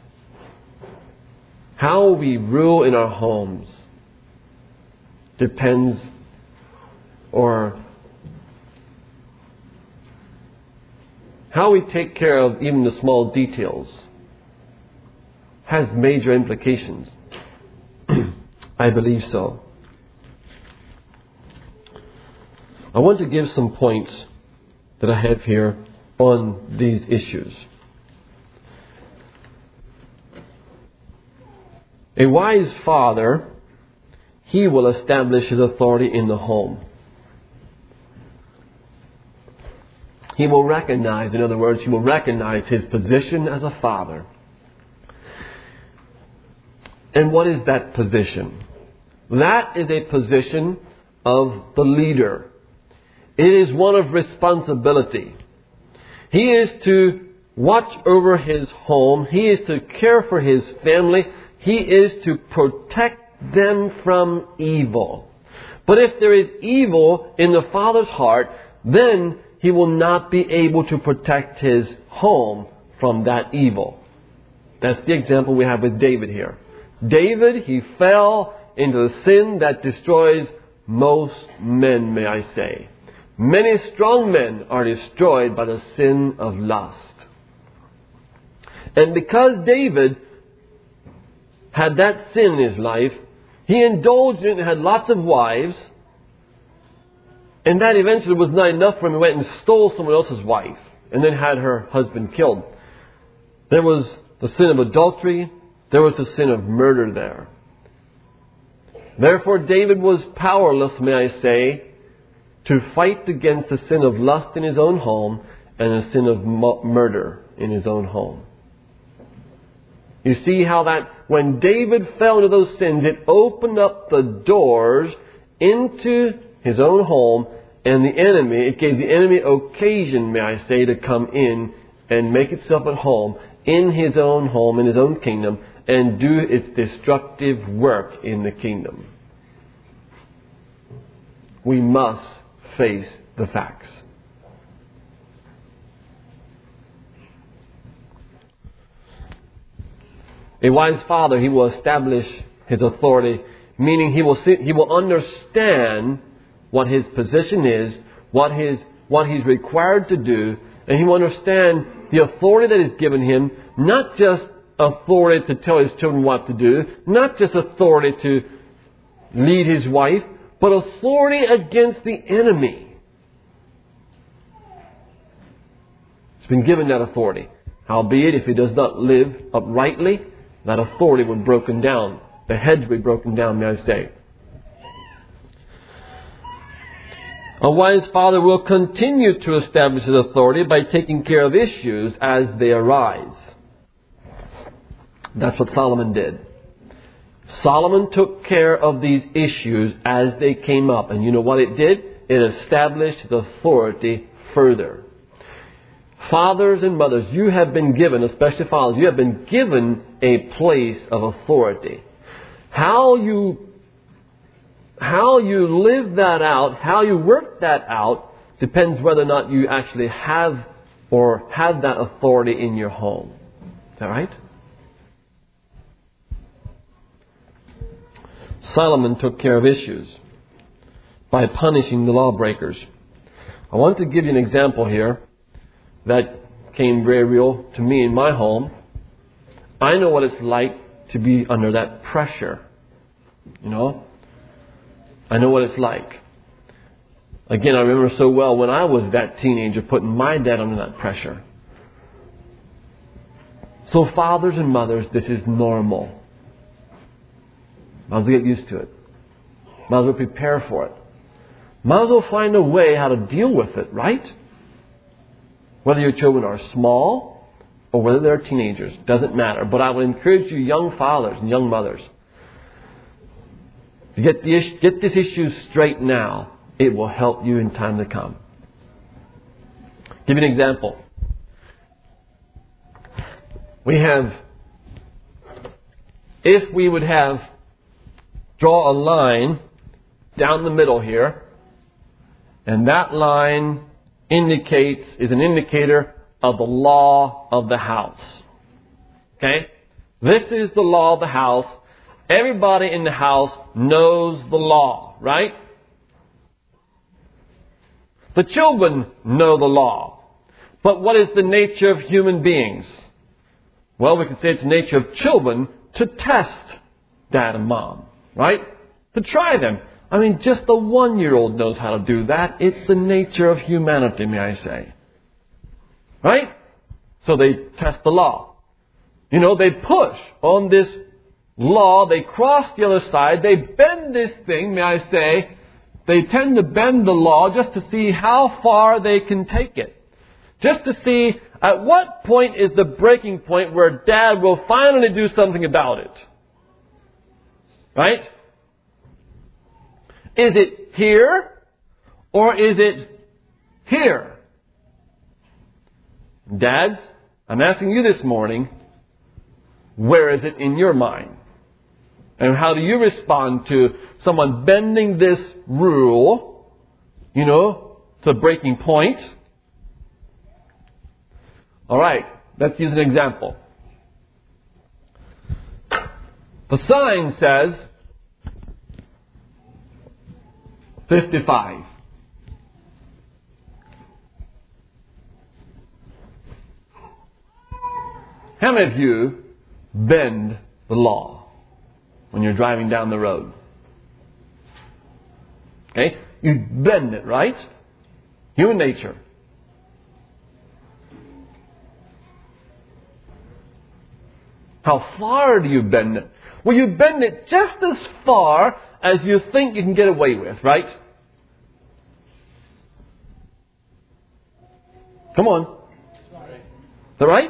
how we rule in our homes depends, or how we take care of even the small details has major implications. I believe so. I want to give some points that I have here on these issues. A wise father, he will establish his authority in the home. He will recognize, in other words, he will recognize his position as a father. And what is that position? That is a position of the leader. It is one of responsibility. He is to watch over his home. He is to care for his family. He is to protect them from evil. But if there is evil in the father's heart, then he will not be able to protect his home from that evil. That's the example we have with David here. David, he fell into the sin that destroys most men, may I say. Many strong men are destroyed by the sin of lust. And because David had that sin in his life, he indulged in it and had lots of wives. And that eventually was not enough for him. He went and stole someone else's wife and then had her husband killed. There was the sin of adultery. There was the sin of murder there. Therefore, David was powerless, may I say, to fight against the sin of lust in his own home and the sin of murder in his own home. You see how that when David fell into those sins, it opened up the doors into his own home, and the enemy, it gave the enemy occasion, may I say, to come in and make itself at home in his own home, in his own kingdom, and do its destructive work in the kingdom. We must face the facts. A wise father, he will establish his authority, meaning he will see, he will understand what his position is, what his what he's required to do, and he will understand the authority that is given him, not just authority to tell his children what to do, not just authority to lead his wife, but authority against the enemy. He's been given that authority. Howbeit, if he does not live uprightly, that authority will be broken down. The hedge will be broken down, may I say. A wise father will continue to establish his authority by taking care of issues as they arise. That's what Solomon did. Solomon took care of these issues as they came up. And you know what it did? It established his authority further. Fathers and mothers, you have been given, especially fathers, you have been given a place of authority. How you How you live that out, how you work that out, depends whether or not you actually have or have that authority in your home. Is that right? Solomon took care of issues by punishing the lawbreakers. I want to give you an example here that came very real to me in my home. I know what it's like to be under that pressure. You know? I know what it's like. Again, I remember so well when I was that teenager putting my dad under that pressure. So fathers and mothers, this is normal. Might as well get used to it. Might as well prepare for it. might as well find a way how to deal with it, right? Whether your children are small or whether they're teenagers, doesn't matter. But I would encourage you, young fathers and young mothers, to get, the, get this issue straight now. It will help you in time to come. Give you an example. We have, if we would have, draw a line down the middle here, and that line indicates, is an indicator of the law of the house. Okay? This is the law of the house. Everybody in the house knows the law, right? The children know the law. But what is the nature of human beings? Well, we can say it's the nature of children to test dad and mom, right? To try them. I mean, just a one-year-old knows how to do that. It's the nature of humanity, may I say. Right? So they test the law. You know, they push on this law. They cross the other side. They bend this thing, may I say. They tend to bend the law just to see how far they can take it. Just to see at what point is the breaking point where dad will finally do something about it. Right? Is it here or is it here? Dads, I'm asking you this morning, where is it in your mind? And how do you respond to someone bending this rule, you know, to a breaking point? All right, let's use an example. The sign says fifty-five. How many of you bend the law when you're driving down the road? Okay? You bend it, right? Human nature. How far do you bend it? Well, you bend it just as far as you think you can get away with, right? Come on. Is that right?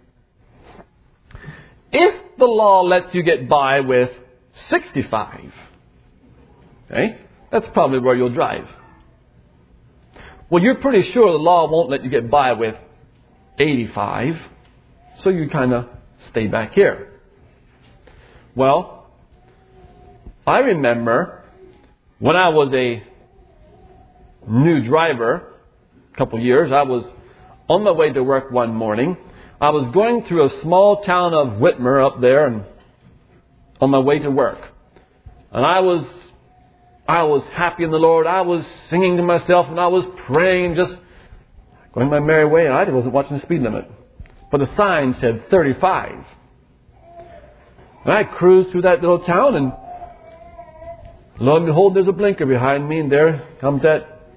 If the law lets you get by with sixty-five, okay, that's probably where you'll drive. Well, you're pretty sure the law won't let you get by with eighty-five, so you kind of stay back here. Well, I remember when I was a new driver, a couple years, I was on my way to work one morning. I was going through a small town of Whitmer up there and on my way to work. And I was I was happy in the Lord. I was singing to myself and I was praying, just going my merry way. I wasn't watching the speed limit. But the sign said thirty-five. And I cruised through that little town and lo and behold, there's a blinker behind me and there comes that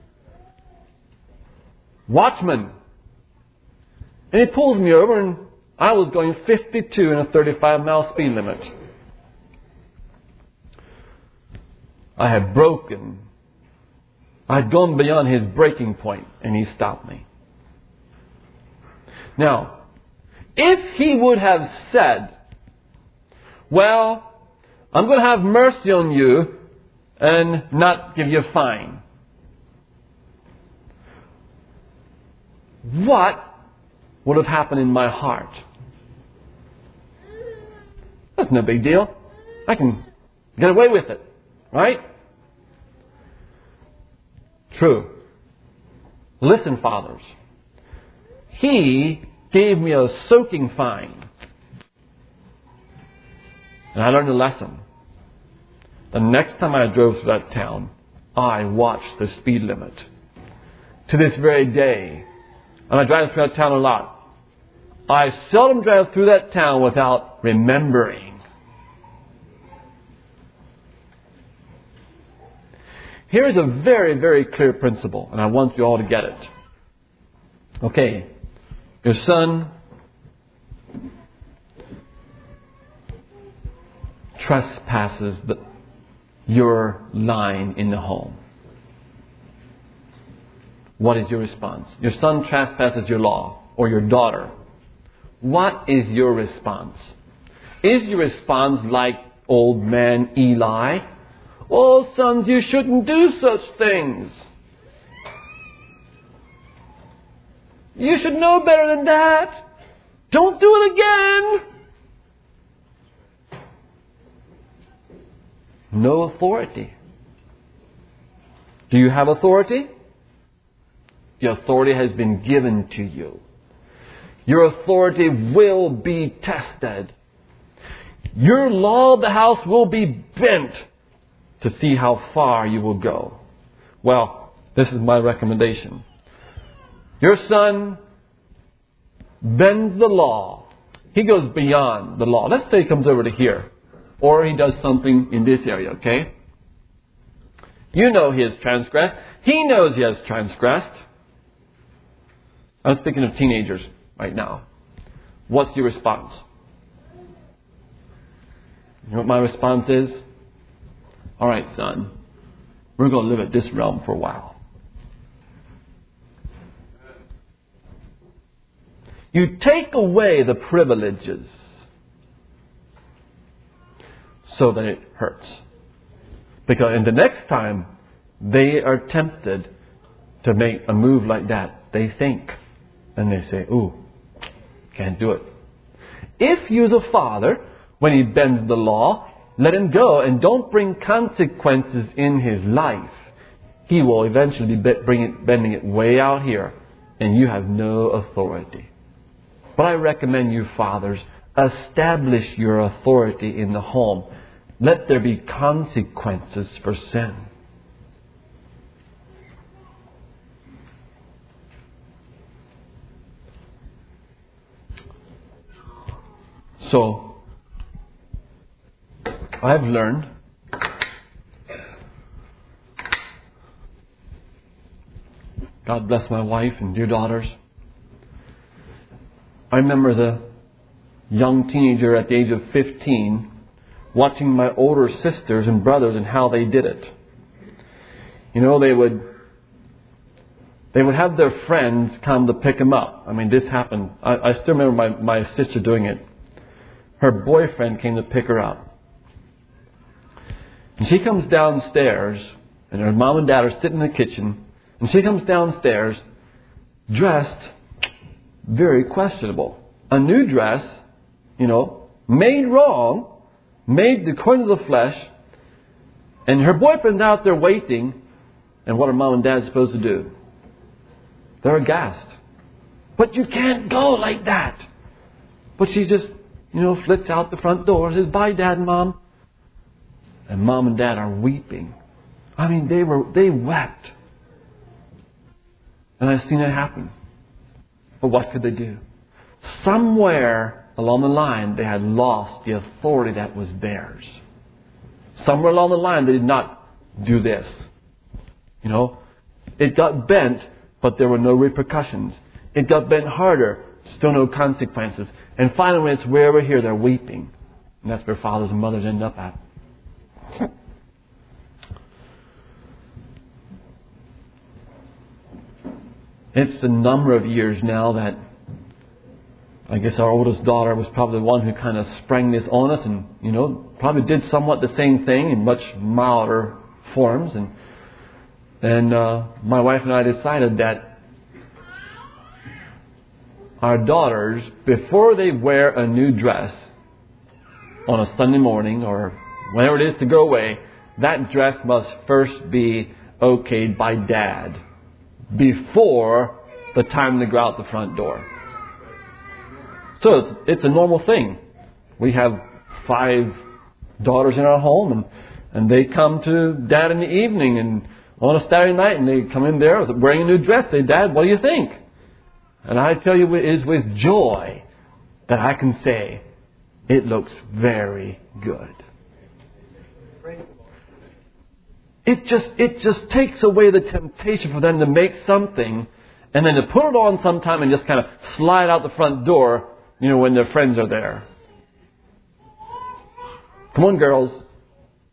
watchman. And he pulls me over and I was going fifty-two in a thirty-five mile speed limit. I had broken. I had gone beyond his breaking point and he stopped me. Now, if he would have said, well, I'm going to have mercy on you and not give you a fine, what would have happened in my heart? That's no big deal. I can get away with it, right? True. Listen, fathers. He gave me a soaking fine. And I learned a lesson. The next time I drove through that town, I watched the speed limit. To this very day, and I drive through that town a lot, I seldom drive through that town without remembering. Here is a very, very clear principle, and I want you all to get it. Okay, your son trespasses the, your line in the home. What is your response? Your son trespasses your law, or your daughter. What is your response? Is your response like old man Eli? Oh, sons, you shouldn't do such things. You should know better than that. Don't do it again. No authority. Do you have authority? The authority has been given to you. Your authority will be tested. Your law of the house will be bent to see how far you will go. Well, this is my recommendation. Your son bends the law. He goes beyond the law. Let's say he comes over to here. Or he does something in this area, okay? You know he has transgressed. He knows he has transgressed. I'm speaking of teenagers right now. What's your response? You know what my response is? All right, son. We're going to live at this realm for a while. You take away the privileges so that it hurts. Because in the next time they are tempted to make a move like that, they think and they say, ooh, can't do it. If you as a father, when he bends the law, let him go and don't bring consequences in his life, he will eventually be bring it, bending it way out here, and you have no authority. But I recommend you fathers, establish your authority in the home. Let there be consequences for sin. So, I've learned God bless my wife and dear daughters. I remember as a young teenager at the age of fifteen watching my older sisters and brothers and how they did it. You know, they would they would have their friends come to pick them up. I mean, this happened. I, I still remember my, my sister doing it. Her boyfriend came to pick her up. And she comes downstairs, and her mom and dad are sitting in the kitchen, and she comes downstairs dressed very questionable. A new dress, you know, made wrong, made according to the flesh, and her boyfriend's out there waiting, and what are mom and dad supposed to do? They're aghast. But you can't go like that. But she just, you know, flits out the front door and says, bye, Dad and Mom. And Mom and Dad are weeping. I mean, they were, they wept. And I've seen it happen. But what could they do? Somewhere along the line, they had lost the authority that was theirs. Somewhere along the line, they did not do this. You know, it got bent, but there were no repercussions. It got bent harder, still no consequences. And finally, when it's way over here, they're weeping. And that's where fathers and mothers end up at. It's a number of years now that I guess our oldest daughter was probably the one who kind of sprang this on us and, you know, probably did somewhat the same thing in much milder forms. And and uh, my wife and I decided that our daughters, before they wear a new dress on a Sunday morning or whenever it is to go away, that dress must first be okayed by Dad before the time to go out the front door. So it's, it's a normal thing. We have five daughters in our home, and, and they come to Dad in the evening and on a Saturday night, and they come in there wearing a new dress. They say, Dad, what do you think? And I tell you, it is with joy that I can say, it looks very good. It just it just takes away the temptation for them to make something and then to put it on sometime and just kind of slide out the front door, you know, when their friends are there. Come on, girls.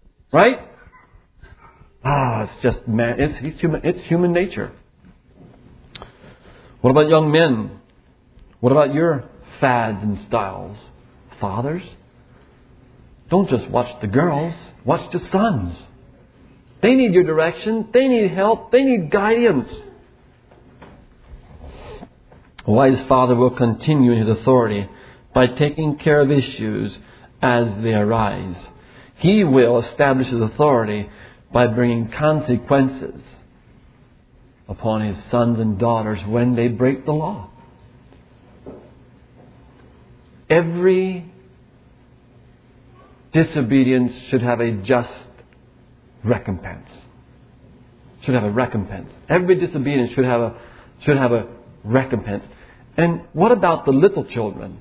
Right? Ah, it's just man. It's, it's human. It's human nature. What about young men? What about your fads and styles? Fathers, don't just watch the girls. Watch the sons. They need your direction. They need help. They need guidance. A wise father will continue in his authority by taking care of issues as they arise. He will establish his authority by bringing consequences upon his sons and daughters when they break the law. Every disobedience should have a just recompense. Should have a recompense. Every disobedience should have a should have a recompense. And what about the little children?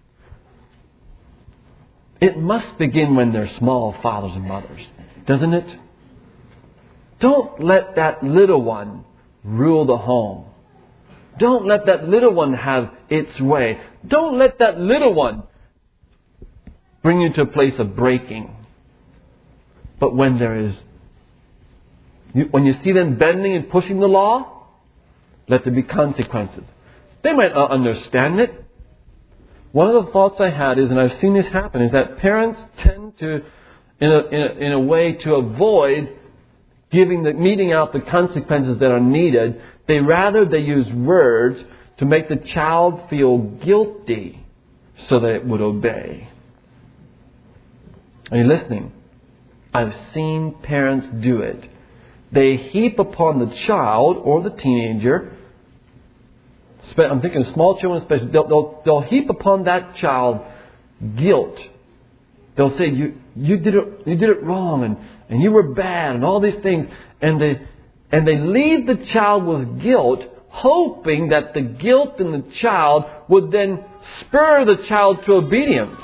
It must begin when they're small, fathers and mothers, doesn't it? Don't let that little one rule the home. Don't let that little one have its way. Don't let that little one bring you to a place of breaking. But when there is, when you see them bending and pushing the law, let there be consequences. They might not understand it. One of the thoughts I had is, and I've seen this happen, is that parents tend to, in a, in a, in a way, to avoid giving the, meting out the consequences that are needed. They rather they use words to make the child feel guilty so that it would obey. Are you listening? I've seen parents do it. They heap upon the child or the teenager, I'm thinking of small children especially, they'll, they'll, they'll heap upon that child guilt. They'll say, you, you, did, it, you did it wrong and, and you were bad and all these things. And they, and they leave the child with guilt, hoping that the guilt in the child would then spur the child to obedience.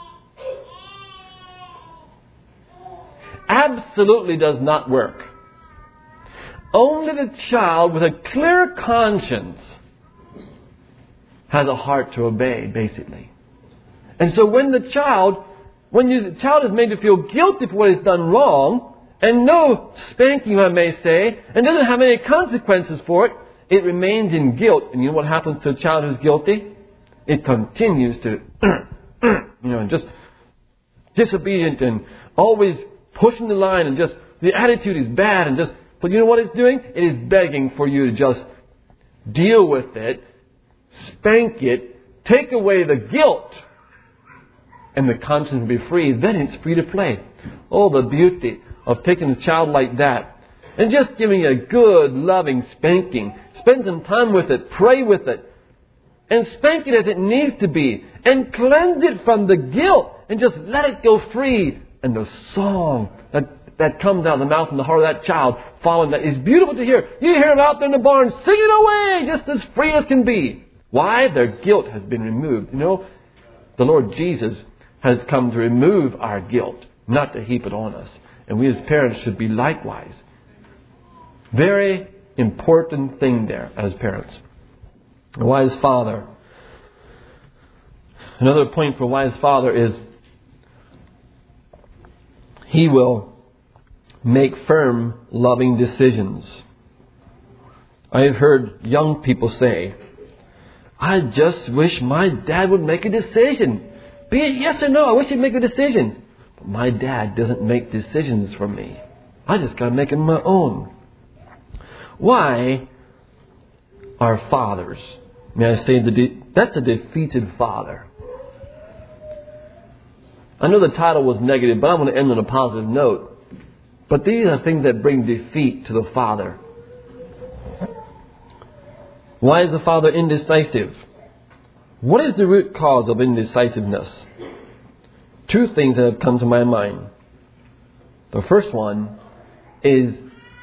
Absolutely does not work. Only the child with a clear conscience has a heart to obey, basically. And so when the child, when you, the child is made to feel guilty for what he's done wrong, and no spanking, I may say, and doesn't have any consequences for it, it remains in guilt. And you know what happens to a child who's guilty? It continues to, you know, just disobedient and always pushing the line, and just the attitude is bad, and just, but you know what it's doing? It is begging for you to just deal with it, spank it, take away the guilt, and the conscience will be free. Then it's free to play. Oh, the beauty of taking a child like that and just giving it a good, loving spanking. Spend some time with it, pray with it, and spank it as it needs to be, and cleanse it from the guilt, and just let it go free. And the song that, that comes out of the mouth and the heart of that child following that is beautiful to hear. You hear them out there in the barn singing away just as free as can be. Why? Their guilt has been removed. You know, the Lord Jesus has come to remove our guilt, not to heap it on us. And we as parents should be likewise. Very important thing there as parents. A wise father. Another point for a wise father is he will make firm, loving decisions. I have heard young people say, I just wish my dad would make a decision. Be it yes or no, I wish he'd make a decision. But my dad doesn't make decisions for me. I just got to make them my own. Why are fathers, may I say, the de- that's a defeated father. I know the title was negative, but I'm going to end on a positive note. But these are things that bring defeat to the father. Why is the father indecisive? What is the root cause of indecisiveness? Two things that have come to my mind. The first one is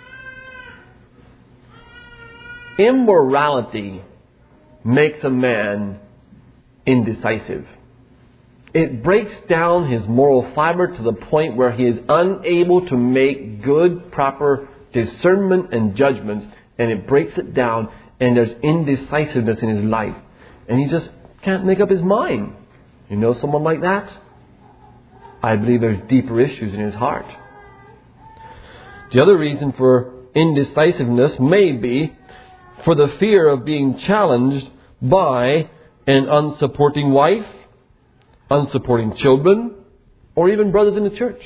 immorality makes a man indecisive. It breaks down his moral fiber to the point where he is unable to make good, proper discernment and judgments, and it breaks it down, and there's indecisiveness in his life. And he just can't make up his mind. You know someone like that? I believe there's deeper issues in his heart. The other reason for indecisiveness may be for the fear of being challenged by an unsupporting wife, unsupporting children, or even brothers in the church.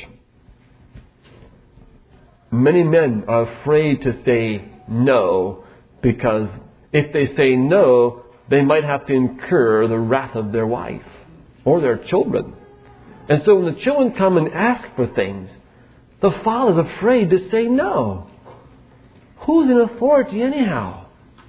Many men are afraid to say no because if they say no, they might have to incur the wrath of their wife or their children. And so when the children come and ask for things, the father's afraid to say no. Who's in authority anyhow?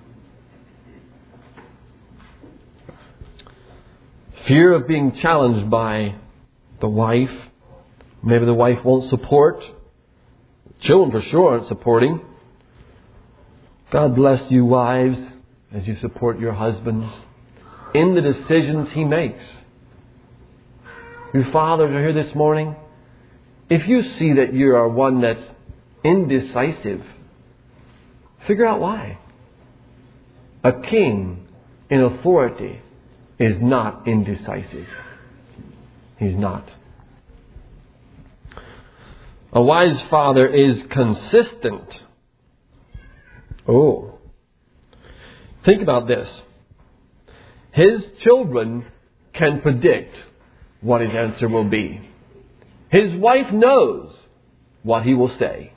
Fear of being challenged by the wife. Maybe the wife won't support. Children for sure aren't supporting. God bless you, wives, as you support your husbands in the decisions he makes. You fathers are here this morning. If you see that you are one that's indecisive, figure out why. A king in authority is not indecisive. He's not. A wise father is consistent. Oh. Think about this. His children can predict what his answer will be. His wife knows what he will say.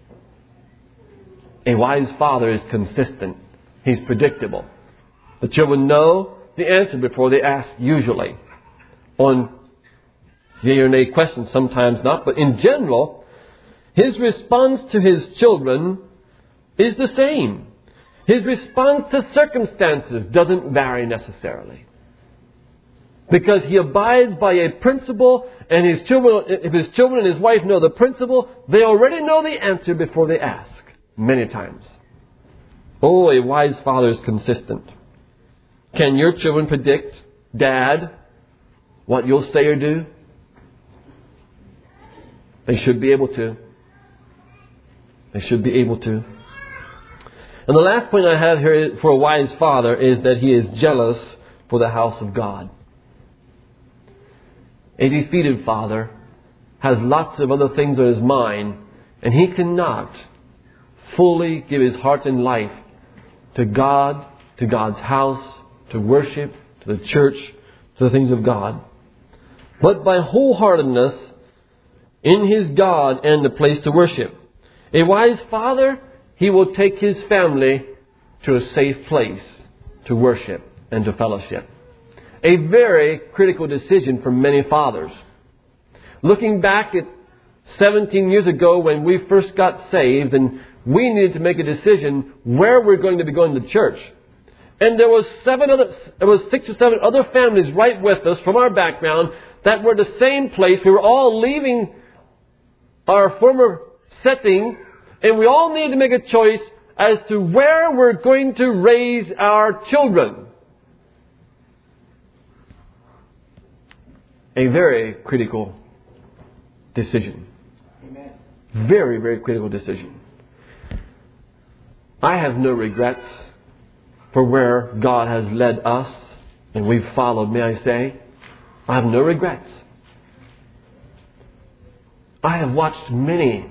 A wise father is consistent. He's predictable. The children know the answer before they ask, usually. On yea or nay questions, sometimes not. But in general, his response to his children is the same. His response to circumstances doesn't vary necessarily. Because he abides by a principle, and his children, if his children and his wife know the principle, they already know the answer before they ask, many times. Oh, a wise father is consistent. Can your children predict, Dad, what you'll say or do? They should be able to. They should be able to. And the last point I have here for a wise father is that he is jealous for the house of God. A defeated father has lots of other things on his mind, and he cannot fully give his heart and life to God, to God's house, to worship, to the church, to the things of God. But by wholeheartedness in his God and the place to worship. A wise father, he will take his family to a safe place to worship and to fellowship. A very critical decision for many fathers. Looking back at seventeen years ago when we first got saved and we needed to make a decision where we're going to be going to church. And there was seven other, there was six or seven other families right with us from our background that were the same place. We were all leaving our former setting, and we all needed to make a choice as to where we're going to raise our children. A very critical decision. Amen. Very, very critical decision. I have no regrets for where God has led us, and we've followed, may I say. I have no regrets. I have watched many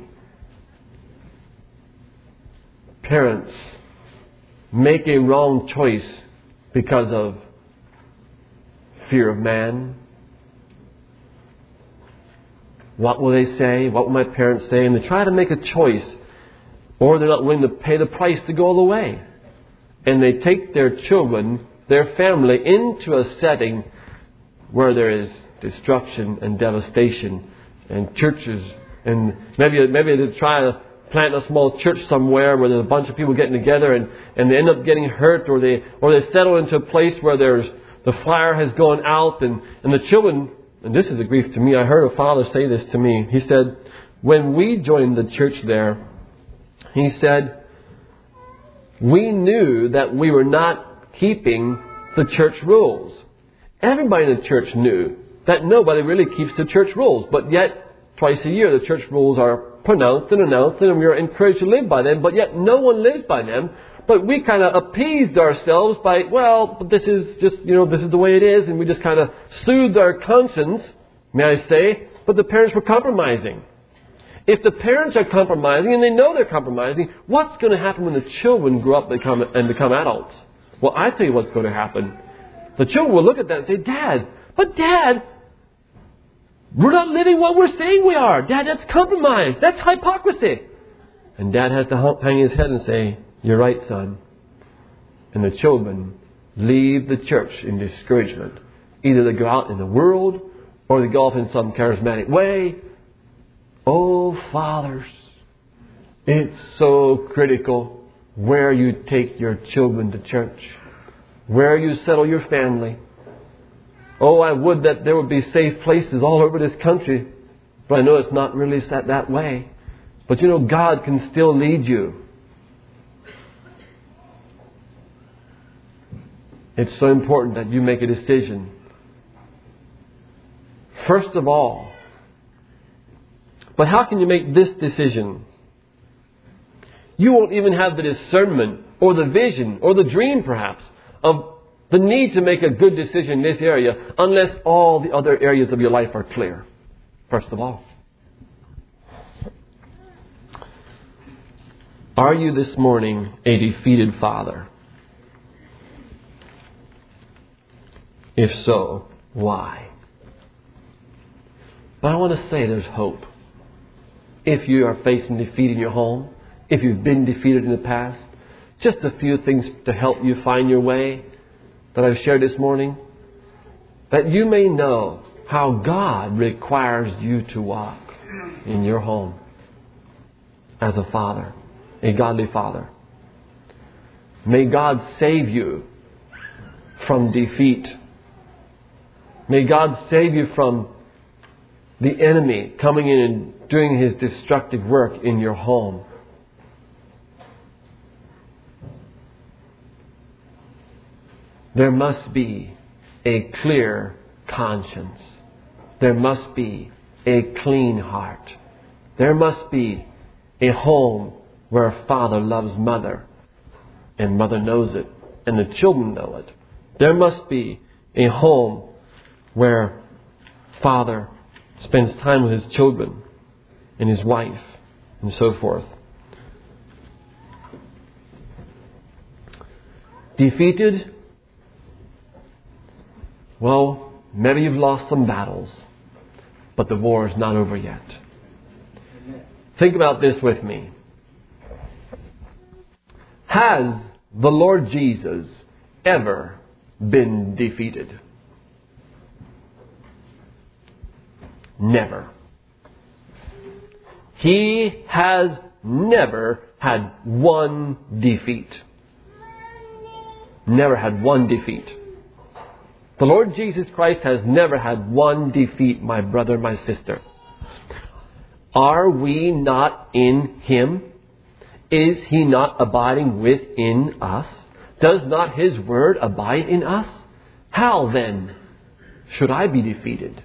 parents make a wrong choice because of fear of man. What will they say? What will my parents say? And they try to make a choice, or they're not willing to pay the price to go all the way. And they take their children, their family, into a setting where there is destruction and devastation and churches. And maybe maybe they try to plant a small church somewhere where there's a bunch of people getting together and, and they end up getting hurt, or they or they settle into a place where there's the fire has gone out and, and the children, and this is a grief to me. I heard a father say this to me. He said, when we joined the church there, he said, we knew that we were not keeping the church rules. Everybody in the church knew that nobody really keeps the church rules. But yet, twice a year, the church rules are pronounced and announced, and we are encouraged to live by them. But yet, no one lives by them. But we kind of appeased ourselves by, well, but this is just, you know, this is the way it is. And we just kind of soothed our conscience, may I say. But the parents were compromising. If the parents are compromising, and they know they're compromising, what's going to happen when the children grow up and become, and become adults? Well, I tell you what's going to happen. The children will look at that and say, Dad, but Dad, we're not living what we're saying we are. Dad, that's compromise. That's hypocrisy. And Dad has to hang his head and say, you're right, son. And the children leave the church in discouragement. Either they go out in the world or they go off in some charismatic way. Oh, fathers, it's so critical where you take your children to church, where you settle your family. Oh, I would that there would be safe places all over this country, but I know it's not really set that way. But you know, God can still lead you. It's so important that you make a decision. First of all, but how can you make this decision? You won't even have the discernment or the vision or the dream, perhaps, of the need to make a good decision in this area unless all the other areas of your life are clear. First of all. Are you this morning a defeated father? If so, why? But I want to say there's hope. If you are facing defeat in your home, if you've been defeated in the past, just a few things to help you find your way that I've shared this morning. That you may know how God requires you to walk in your home as a father, a godly father. May God save you from defeat. May God save you from the enemy coming in and doing his destructive work in your home. There must be a clear conscience. There must be a clean heart. There must be a home where a father loves mother and mother knows it and the children know it. There must be a home where father spends time with his children and his wife and so forth. Defeated? Well, maybe you've lost some battles, but the war is not over yet. Think about this with me. Has the Lord Jesus ever been defeated? Never. He has never had one defeat. Never had one defeat. The Lord Jesus Christ has never had one defeat, my brother, my sister. Are we not in Him? Is He not abiding within us? Does not His Word abide in us? How then should I be defeated?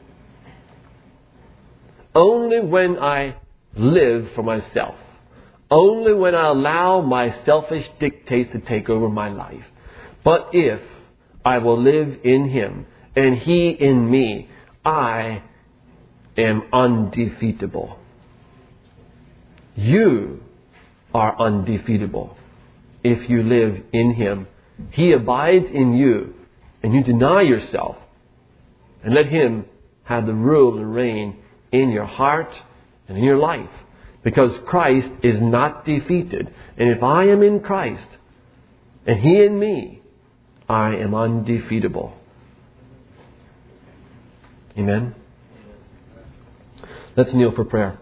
Only when I live for myself. Only when I allow my selfish dictates to take over my life. But if I will live in Him and He in me, I am undefeatable. You are undefeatable if you live in Him. He abides in you and you deny yourself and let Him have the rule and reign in your heart and in your life. Because Christ is not defeated. And if I am in Christ and He in me, I am undefeatable. Amen. Let's kneel for prayer.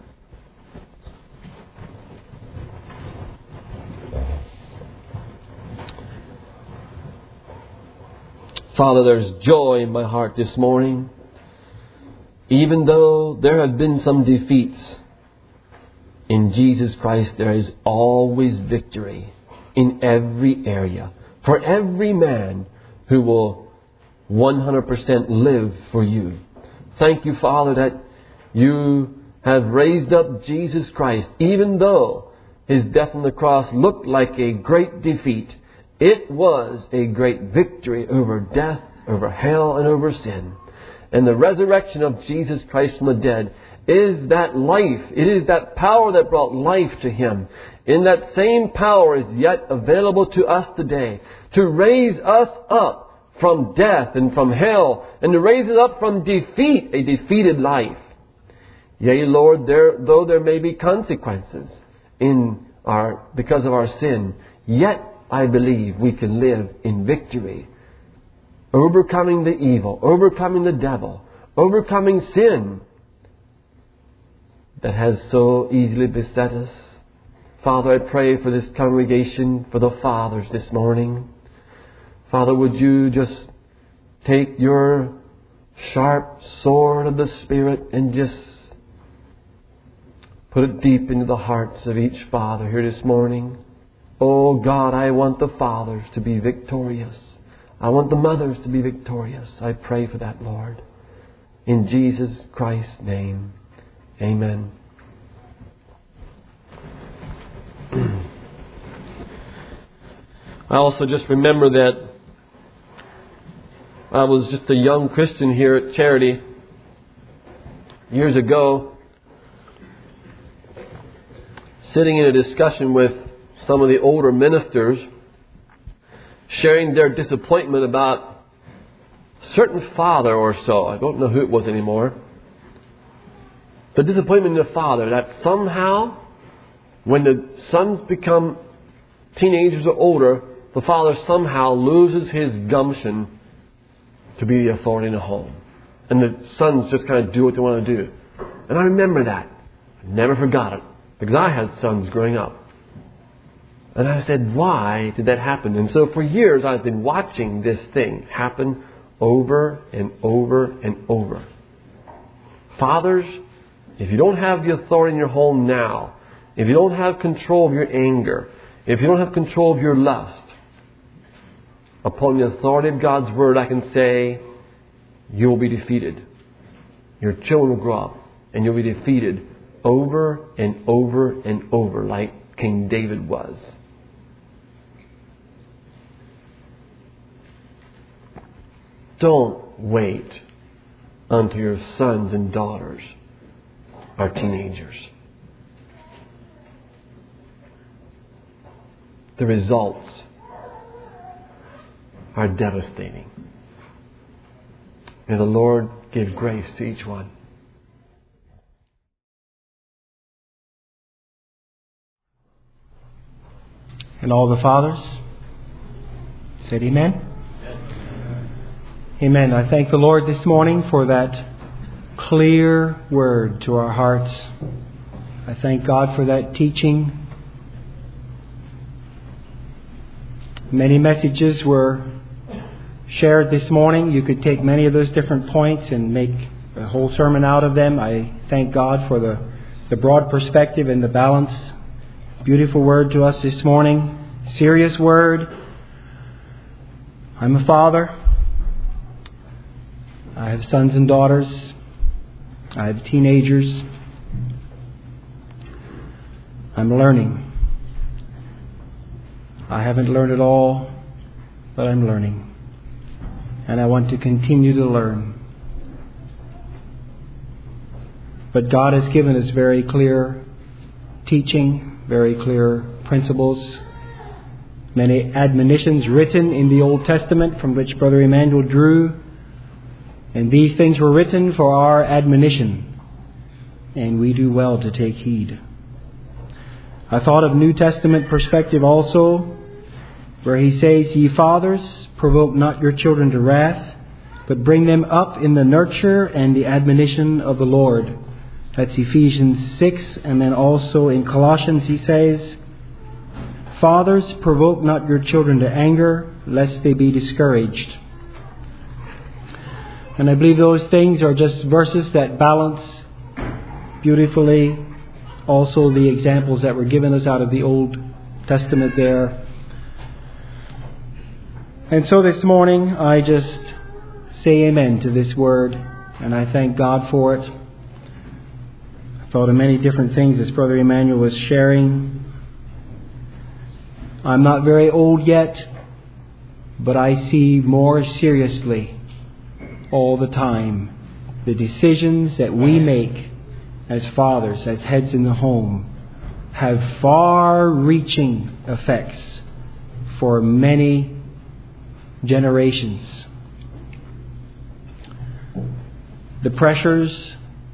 Father, there's joy in my heart this morning. Even though there have been some defeats, in Jesus Christ there is always victory in every area. For every man who will one hundred percent live for you. Thank you, Father, that you have raised up Jesus Christ. Even though His death on the cross looked like a great defeat, it was a great victory over death, over hell, and over sin. And the resurrection of Jesus Christ from the dead is that life. It is that power that brought life to Him. And that same power is yet available to us today to raise us up from death and from hell, and to raise us up from defeat, a defeated life. Yea, Lord, there, though there may be consequences in our because of our sin, yet I believe we can live in victory, overcoming the evil, overcoming the devil, overcoming sin that has so easily beset us. Father, I pray for this congregation, for the fathers this morning. Father, would You just take Your sharp sword of the Spirit and just put it deep into the hearts of each father here this morning. Oh God, I want the fathers to be victorious. I want the mothers to be victorious. I pray for that, Lord. In Jesus Christ's name, amen. I also just remember that I was just a young Christian here at Charity years ago, sitting in a discussion with some of the older ministers, sharing their disappointment about a certain father or so. I don't know who it was anymore. The disappointment in the father that somehow, when the sons become teenagers or older, the father somehow loses his gumption to be the authority in the home. And the sons just kind of do what they want to do. And I remember that. I never forgot it. Because I had sons growing up. And I said, why did that happen? And so for years I've been watching this thing happen over and over and over. Fathers, if you don't have the authority in your home now, if you don't have control of your anger, if you don't have control of your lust, upon the authority of God's Word, I can say, you will be defeated. Your children will grow up and you'll be defeated over and over and over like King David was. Don't wait until your sons and daughters are teenagers. The results are devastating. May the Lord give grace to each one. And all the fathers said amen. Amen. I thank the Lord this morning for that clear word to our hearts. I thank God for that teaching. Many messages were shared this morning. You could take many of those different points and make a whole sermon out of them. I thank God for the, the broad perspective and the balance. Beautiful word to us this morning. Serious word. I'm a father. I have sons and daughters. I have teenagers. I'm learning. I haven't learned it all, but I'm learning. And I want to continue to learn. But God has given us very clear teaching, very clear principles, many admonitions written in the Old Testament from which Brother Emmanuel drew. And these things were written for our admonition, and we do well to take heed. I thought of New Testament perspective also, where he says, Ye fathers, provoke not your children to wrath, but bring them up in the nurture and the admonition of the Lord. That's Ephesians six, and then also in Colossians he says, Fathers, provoke not your children to anger, lest they be discouraged. And I believe those things are just verses that balance beautifully also the examples that were given us out of the Old Testament there. And so this morning I just say amen to this word, and I thank God for it. I thought of many different things as Brother Emmanuel was sharing. I'm not very old yet, but I see more seriously all the time the decisions that we make as fathers, as heads in the home, have far-reaching effects for many generations. The pressures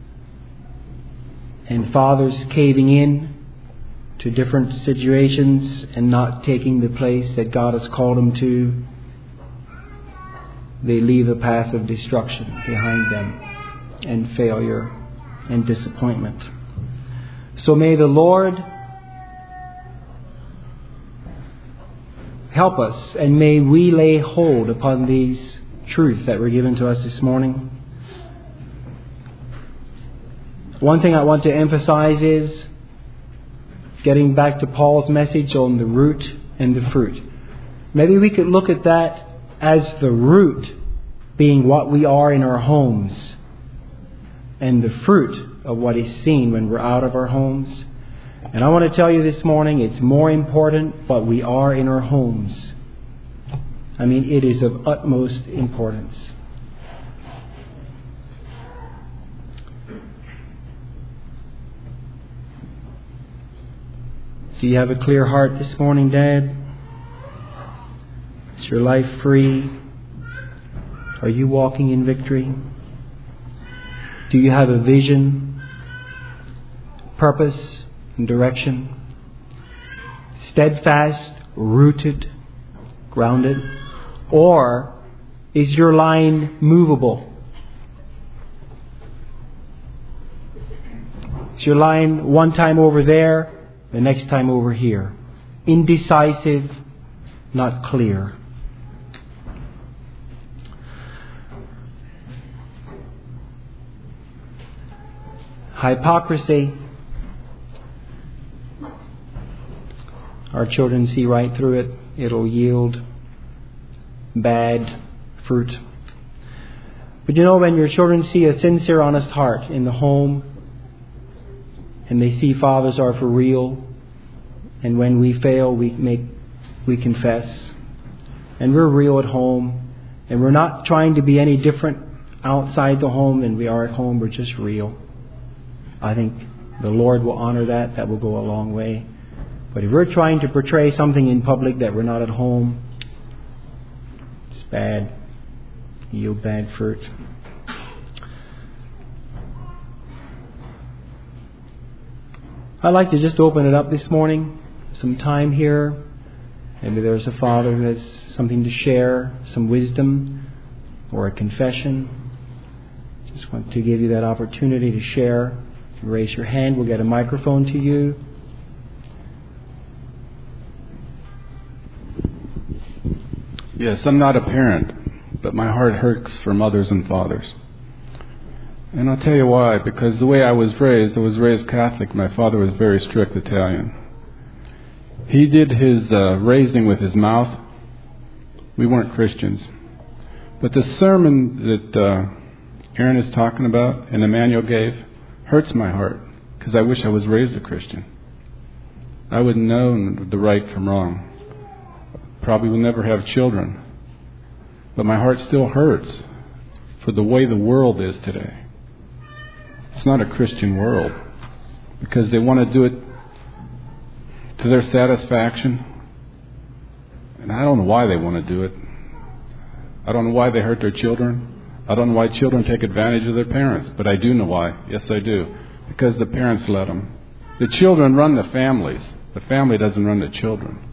and fathers caving in to different situations and not taking the place that God has called them to, they leave a path of destruction behind them and failure and disappointment. So may the Lord help us, and may we lay hold upon these truths that were given to us this morning. One thing I want to emphasize is getting back to Paul's message on the root and the fruit. Maybe we could look at that as the root being what we are in our homes, and the fruit of what is seen when we're out of our homes. And I want to tell you this morning, it's more important what we are in our homes. I mean, it is of utmost importance. Do you have a clear heart this morning, Dad? Is your life free? Are you walking in victory? Do you have a vision, purpose, and direction? Steadfast, rooted, grounded? Or is your line movable? Is your line one time over there, the next time over here? Indecisive, not clear. Hypocrisy. Our children see right through it. It'll yield bad fruit. But you know, when your children see a sincere, honest heart in the home, and they see fathers are for real, and when we fail, we make, we confess, and we're real at home, and we're not trying to be any different outside the home than we are at home. We're just real. I think the Lord will honor that. That will go a long way. But if we're trying to portray something in public that we're not at home, it's bad. Yield bad fruit. I'd like to just open it up this morning. Some time here. Maybe there's a father who has something to share, some wisdom or a confession. Just want to give you that opportunity to share. Raise your hand. We'll get a microphone to you. Yes, I'm not a parent, but my heart hurts for mothers and fathers. And I'll tell you why. Because the way I was raised, I was raised Catholic. My father was very strict Italian. He did his uh, raising with his mouth. We weren't Christians. But the sermon that uh, Aaron is talking about and Emmanuel gave hurts my heart, because I wish I was raised a Christian. I would know the right from wrong. Probably would never have children. But my heart still hurts for the way the world is today. It's not a Christian world, because they want to do it to their satisfaction. And I don't know why they want to do it. I don't know why they hurt their children. I don't know why children take advantage of their parents, but I do know why. Yes, I do. Because the parents let them. The children run the families. The family doesn't run the children.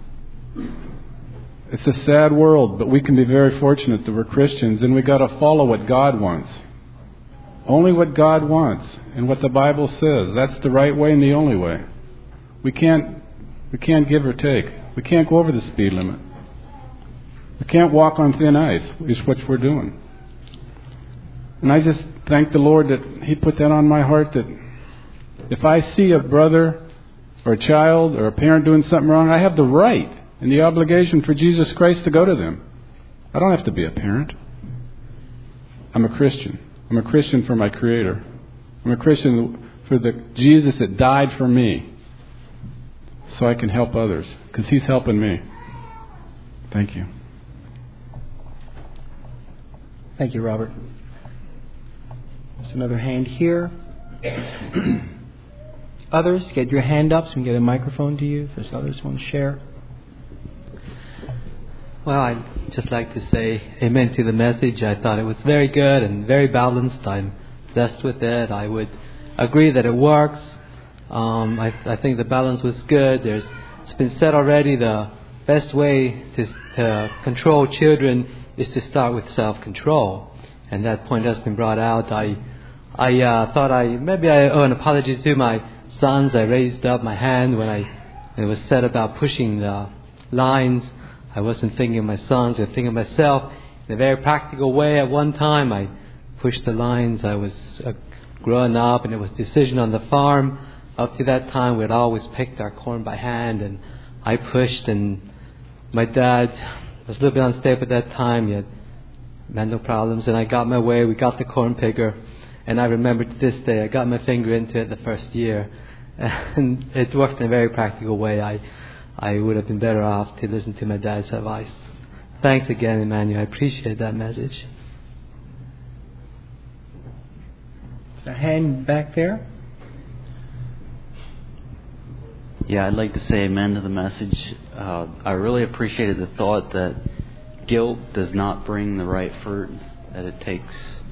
It's a sad world, but we can be very fortunate that we're Christians, and we got to follow what God wants. Only what God wants and what the Bible says. That's the right way and the only way. We can't we can't give or take. We can't go over the speed limit. We can't walk on thin ice, which is what we're doing. And I just thank the Lord that He put that on my heart, that if I see a brother or a child or a parent doing something wrong, I have the right and the obligation for Jesus Christ to go to them. I don't have to be a parent. I'm a Christian. I'm a Christian for my Creator. I'm a Christian for the Jesus that died for me, so I can help others, because He's helping me. Thank you. Thank you, Robert. There's another hand here. Others, get your hand up so we can get a microphone to you. If there's others who want to share. Well, I'd just like to say amen to the message. I thought it was very good and very balanced. I'm blessed with it. I would agree that it works. Um, I, I think the balance was good. There's, it's been said already, the best way to, to control children is to start with self-control. And that point has been brought out. I I uh, thought I, maybe I owe an apology to my sons. I raised up my hand when I it was said about pushing the lines. I wasn't thinking of my sons, I was thinking of myself. In a very practical way, at one time, I pushed the lines. I was uh, growing up, and it was decision on the farm. Up to that time, we had always picked our corn by hand, and I pushed, and my dad was a little bit unstable at that time, yet had no problems, and I got my way. We got the corn picker, and I remember to this day, I got my finger into it the first year, and it worked in a very practical way. I I would have been better off to listen to my dad's advice. Thanks again, Emmanuel. I appreciate that message. A hand back there. Yeah, I'd like to say amen to the message. Uh, I really appreciated the thought that guilt does not bring the right fruit, that it takes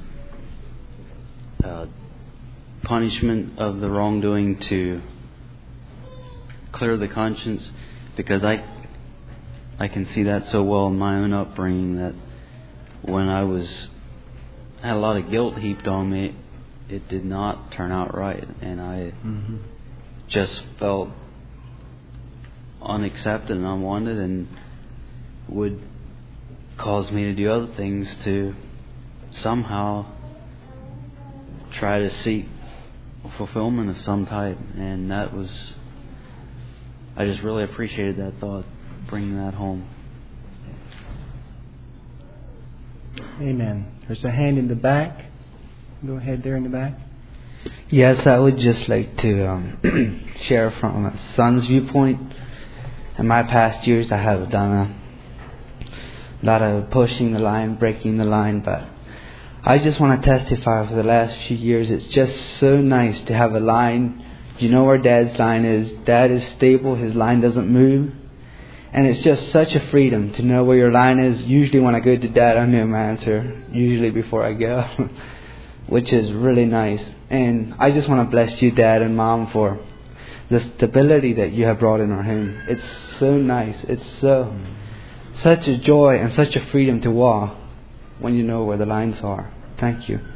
uh, punishment of the wrongdoing to clear the conscience, because I I can see that so well in my own upbringing, that when I was had a lot of guilt heaped on me, it did not turn out right, and I mm-hmm. just felt unaccepted and unwanted, and would cause me to do other things to somehow try to seek fulfillment of some type. And that was, I just really appreciated that thought, bringing that home. Amen. There's a hand in the back. Go ahead there in the back. Yes, I would just like to um, share from a son's viewpoint. In my past years, I have done a lot of pushing the line, breaking the line, but I just want to testify for the last few years, it's just so nice to have a line. You know where Dad's line is. Dad is stable. His line doesn't move. And it's just such a freedom to know where your line is. Usually when I go to Dad, I know my answer, usually before I go, which is really nice. And I just want to bless you, Dad and Mom, for the stability that you have brought in our home. It's so nice. It's so, such a joy and such a freedom to walk when you know where the lines are. Thank you.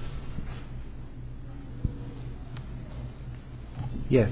Yes.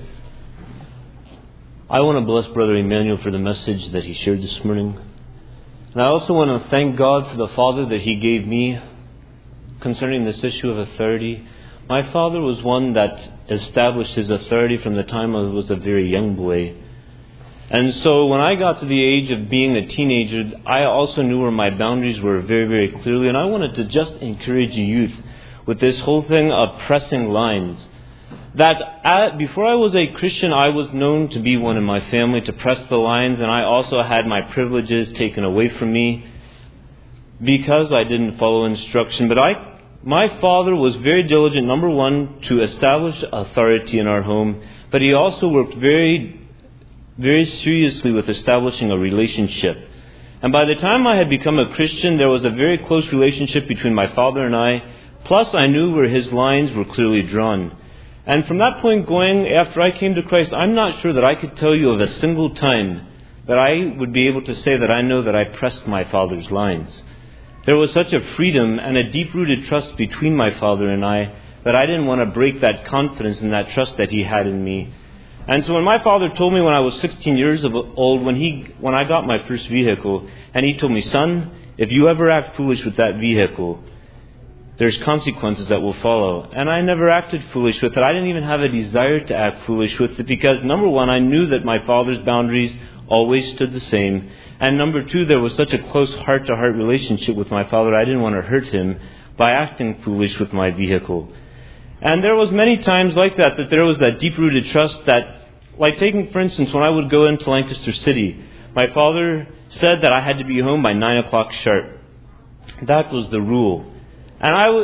I want to bless Brother Emmanuel for the message that he shared this morning. And I also want to thank God for the Father that He gave me concerning this issue of authority. My father was one that established his authority from the time I was a very young boy. And so when I got to the age of being a teenager, I also knew where my boundaries were very, very clearly. And I wanted to just encourage youth with this whole thing of pressing lines. That at, before I was a Christian, I was known to be one in my family to press the lines, and I also had my privileges taken away from me because I didn't follow instruction. But I, my father was very diligent, number one, to establish authority in our home, but he also worked very, very seriously with establishing a relationship. And by the time I had become a Christian, there was a very close relationship between my father and I, plus I knew where his lines were clearly drawn. And from that point going, after I came to Christ, I'm not sure that I could tell you of a single time that I would be able to say that I know that I pressed my father's lines. There was such a freedom and a deep-rooted trust between my father and I that I didn't want to break that confidence and that trust that he had in me. And so when my father told me when I was sixteen years old, when he when I got my first vehicle, and he told me, "Son, if you ever act foolish with that vehicle, there's consequences that will follow." And I never acted foolish with it. I didn't even have a desire to act foolish with it because, number one, I knew that my father's boundaries always stood the same. And number two, there was such a close heart-to-heart relationship with my father, I didn't want to hurt him by acting foolish with my vehicle. And there was many times like that, that there was that deep-rooted trust that, like taking, for instance, when I would go into Lancaster City, my father said that I had to be home by nine o'clock sharp. That was the rule. And I would,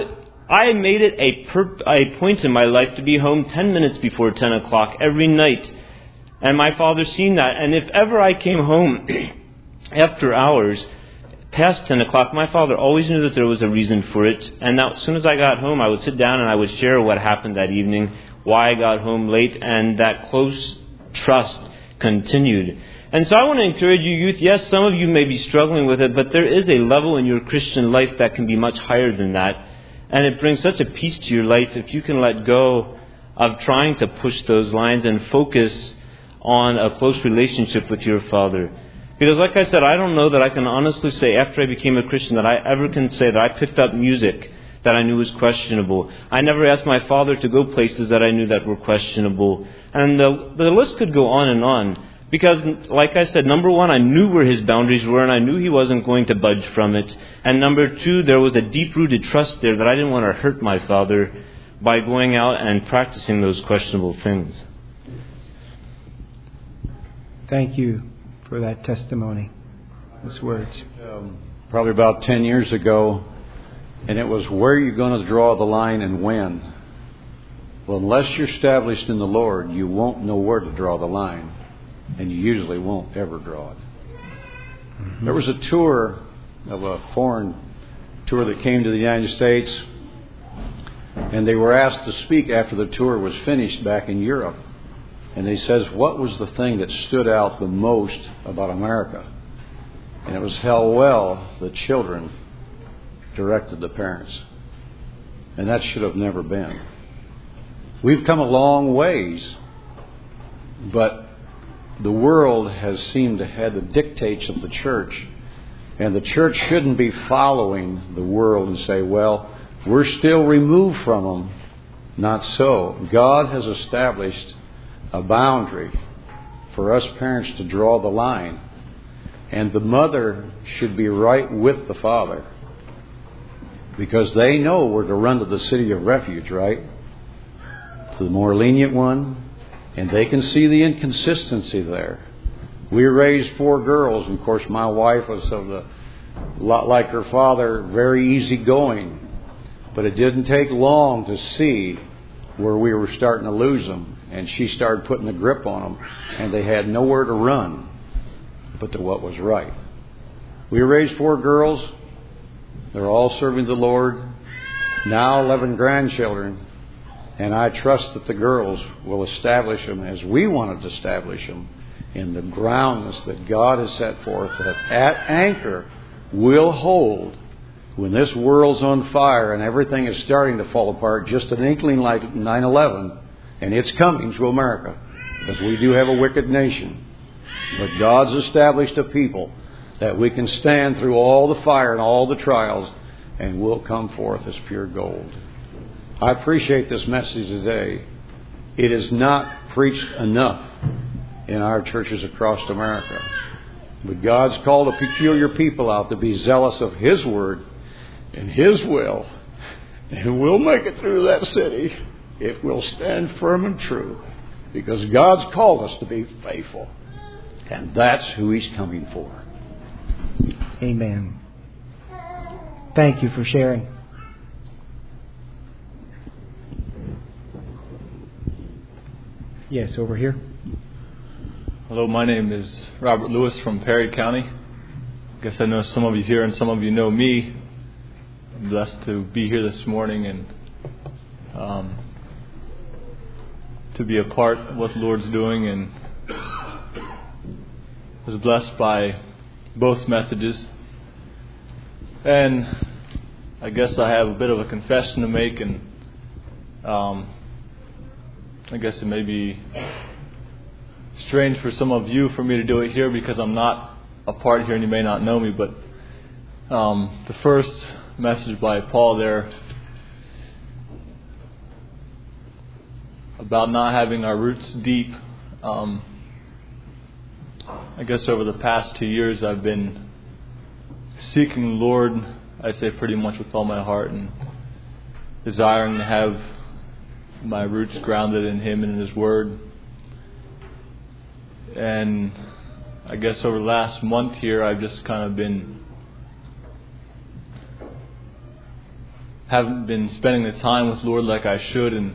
I made it a, per- a point in my life to be home ten minutes before ten o'clock every night. And my father seen that. And if ever I came home after hours, past ten o'clock, my father always knew that there was a reason for it. And now, as soon as I got home, I would sit down and I would share what happened that evening, why I got home late, and that close trust continued. And so I want to encourage you, youth, yes, some of you may be struggling with it, but there is a level in your Christian life that can be much higher than that. And it brings such a peace to your life if you can let go of trying to push those lines and focus on a close relationship with your Father. Because like I said, I don't know that I can honestly say after I became a Christian that I ever can say that I picked up music that I knew was questionable. I never asked my father to go places that I knew that were questionable. And the, the list could go on and on. Because, like I said, number one, I knew where his boundaries were and I knew he wasn't going to budge from it. And number two, there was a deep-rooted trust there that I didn't want to hurt my father by going out and practicing those questionable things. Thank you for that testimony, those words. Um, probably about ten years ago, and it was, where are you going to draw the line and when? Well, unless you're established in the Lord, you won't know where to draw the line, and you usually won't ever draw it. Mm-hmm. There was a tour of a foreign tour that came to the United States, and they were asked to speak after the tour was finished back in Europe. And he says, what was the thing that stood out the most about America? And it was how well the children directed the parents. And that should have never been. We've come a long ways, but the world has seemed to have the dictates of the church. And the church shouldn't be following the world and say, well, we're still removed from them. Not so. God has established a boundary for us parents to draw the line. And the mother should be right with the father, because they know where to run to the city of refuge, right? To the more lenient one. And they can see the inconsistency there. We raised four girls, and of course my wife was of the lot like her father, very easygoing. But it didn't take long to see where we were starting to lose them. And she started putting the grip on them. And they had nowhere to run but to what was right. We raised four girls. They're all serving the Lord. Now eleven grandchildren. And I trust that the girls will establish them as we wanted to establish them in the groundness that God has set forth, that at anchor will hold when this world's on fire and everything is starting to fall apart, just an inkling like nine eleven. And it's coming to America, because we do have a wicked nation. But God's established a people that we can stand through all the fire and all the trials, and we'll come forth as pure gold. I appreciate this message today. It is not preached enough in our churches across America. But God's called a peculiar people out to be zealous of His Word and His will. And we'll make it through that city if we'll stand firm and true. Because God's called us to be faithful. And that's who He's coming for. Amen. Thank you for sharing. Yes, over here. Hello, my name is Robert Lewis from Perry County. I guess I know some of you here and some of you know me. I'm blessed to be here this morning and um, to be a part of what the Lord's doing, and was blessed by both messages. And I guess I have a bit of a confession to make, and um, I guess it may be strange for some of you for me to do it here because I'm not a part here and you may not know me, but um, the first message by Paul there about not having our roots deep, um, I guess over the past two years I've been seeking the Lord, I say pretty much with all my heart, and desiring to have my roots grounded in Him and in His Word. And I guess over the last month here I've just kind of been haven't been spending the time with Lord like I should, and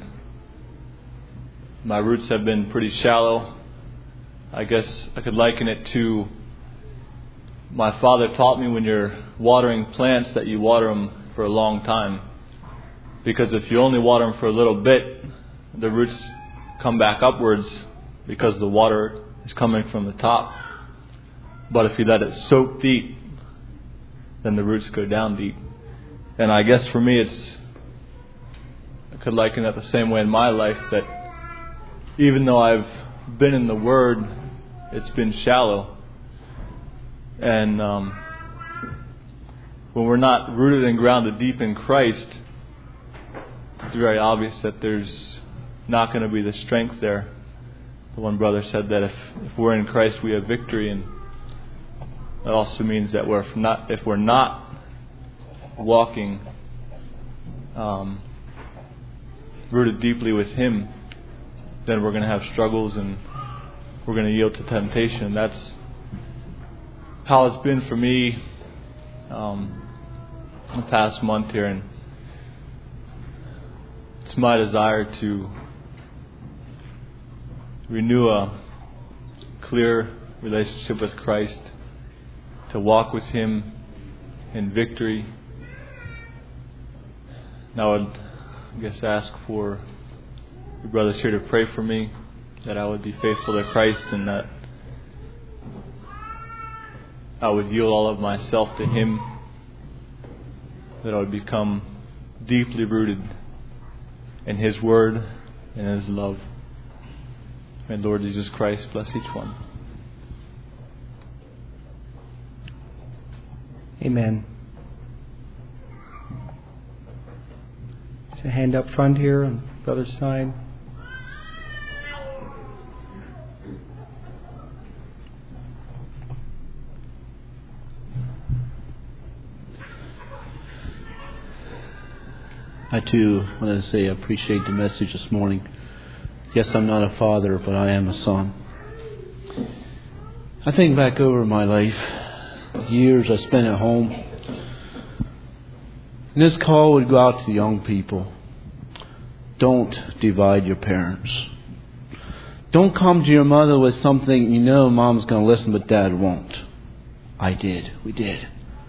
my roots have been pretty shallow. I guess I could liken it to my father taught me when you're watering plants that you water them for a long time. Because if you only water them for a little bit, the roots come back upwards because the water is coming from the top. But if you let it soak deep, then the roots go down deep. And I guess for me it's, I could liken it the same way in my life, that even though I've been in the Word, it's been shallow. And um, when we're not rooted and grounded deep in Christ, it's very obvious that there's not going to be the strength there. The one brother said that if, if we're in Christ, we have victory, and that also means that we're if not if we're not walking um, rooted deeply with Him, then we're going to have struggles and we're going to yield to temptation. That's how it's been for me um, the past month here, and it's my desire to renew a clear relationship with Christ, to walk with Him in victory. And I would, I guess, ask for your brothers here to pray for me, that I would be faithful to Christ, and that I would yield all of myself to Him, that I would become deeply rooted in His Word and His love. May Lord Jesus Christ bless each one. Amen. There's a hand up front here on the brother's side. I too want to say I appreciate the message this morning. Yes, I'm not a father, but I am a son. I think back over my life, years I spent at home. And this call would go out to the young people. Don't divide your parents. Don't come to your mother with something you know mom's going to listen, but dad won't. I did. We did.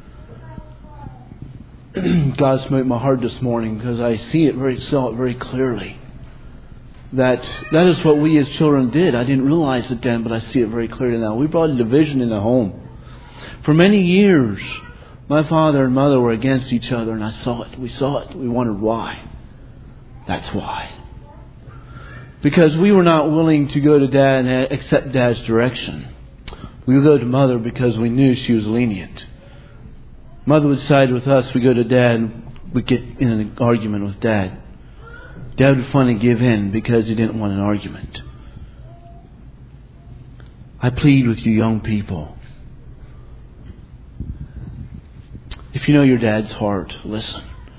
God smote my heart this morning because I see it very, saw it very clearly. That that is what we as children did. I didn't realize it then, but I see it very clearly now. We brought a division in the home. For many years, my father and mother were against each other, and I saw it. We saw it. We wondered why. That's why. Because we were not willing to go to dad and accept dad's direction. We would go to mother because we knew she was lenient. Mother would side with us. We go to dad and we'd get in an argument with dad. Dad would finally give in because he didn't want an argument. I plead with you young people. If you know your dad's heart, listen.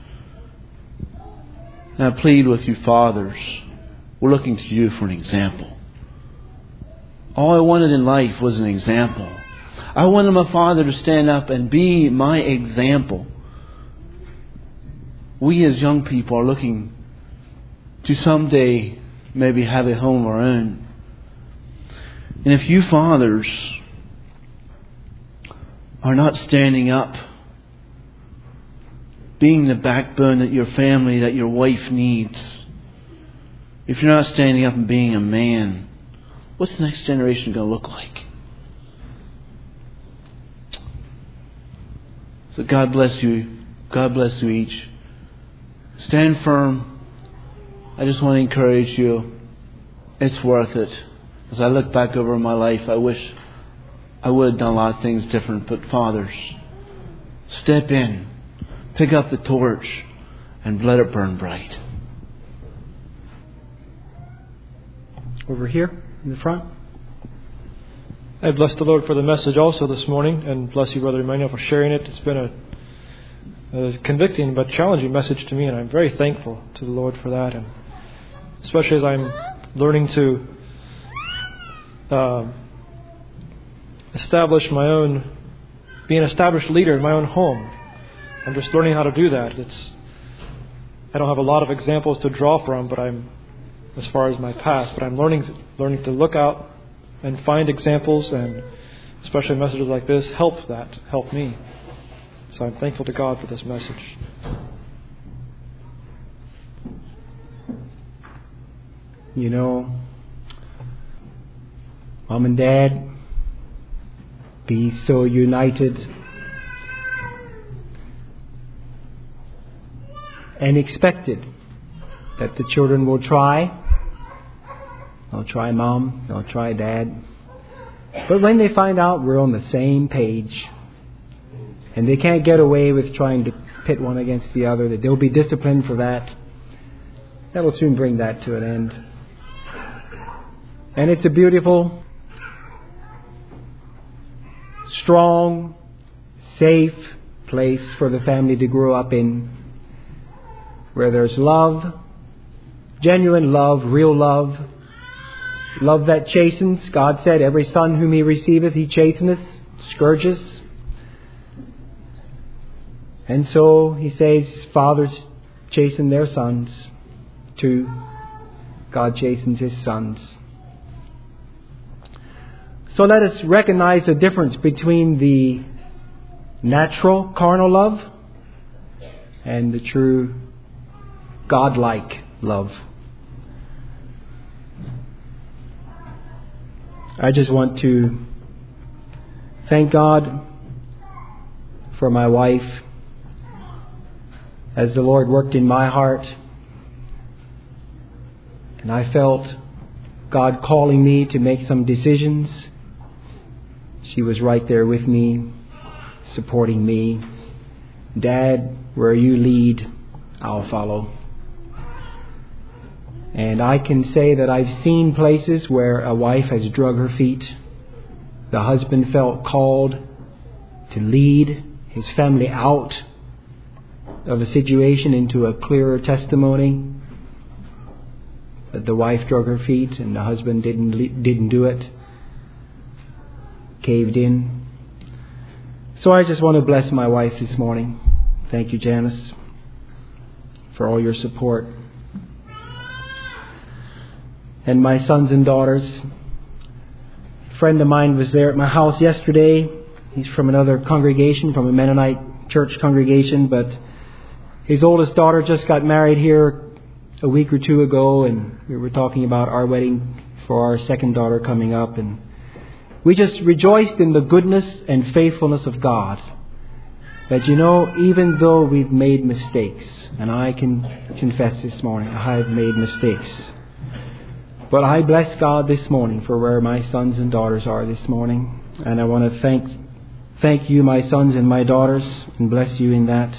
And I plead with you fathers. We're looking to you for an example. All I wanted in life was an example. I wanted my father to stand up and be my example. We as young people are looking to someday maybe have a home of our own. And if you fathers are not standing up, being the backbone that your family, that your wife needs, if you're not standing up and being a man, what's the next generation going to look like? So God bless you. God bless you each. Stand firm. I just want to encourage you. It's worth it. As I look back over my life, I wish I would have done a lot of things different. But fathers, step in. Pick up the torch and let it burn bright. Over here in the front. I bless the Lord for the message also this morning, and bless you, Brother Emmanuel, for sharing it. It's been a, a convicting but challenging message to me, and I'm very thankful to the Lord for that. And especially as I'm learning to uh, establish my own, be an established leader in my own home. I'm just learning how to do that. It's I don't have a lot of examples to draw from, but I'm, as far as my past, but I'm learning learning to look out and find examples, and especially messages like this help that, help me. So I'm thankful to God for this message. You know, Mom and Dad, be so united and expected that the children will try. They'll try Mom, they'll try Dad. But when they find out we're on the same page and they can't get away with trying to pit one against the other, that they'll be disciplined for that, that'll soon bring that to an end. And it's a beautiful, strong, safe place for the family to grow up in, where there's love, genuine love, real love, love that chastens. God said, every son whom He receiveth, He chasteneth, scourges. And so He says, fathers chasten their sons too. God chastens His sons. So let us recognize the difference between the natural carnal love and the true God-like love. I just want to thank God for my wife as the Lord worked in my heart, and I felt God calling me to make some decisions. She was right there with me, supporting me. Dad, where you lead, I'll follow. And I can say that I've seen places where a wife has drug her feet. The husband felt called to lead his family out of a situation into a clearer testimony. But the wife drug her feet and the husband didn't didn't do it. Caved in. So I just want to bless my wife this morning. Thank you, Janice, for all your support. And my sons and daughters. A friend of mine was there at my house yesterday. He's from another congregation, from a Mennonite church congregation, but his oldest daughter just got married here a week or two ago, and we were talking about our wedding for our second daughter coming up, and we just rejoiced in the goodness and faithfulness of God. That, you know, even though we've made mistakes, and I can confess this morning, I have made mistakes. But I bless God this morning for where my sons and daughters are this morning. And I want to thank thank you, my sons and my daughters, and bless you in that.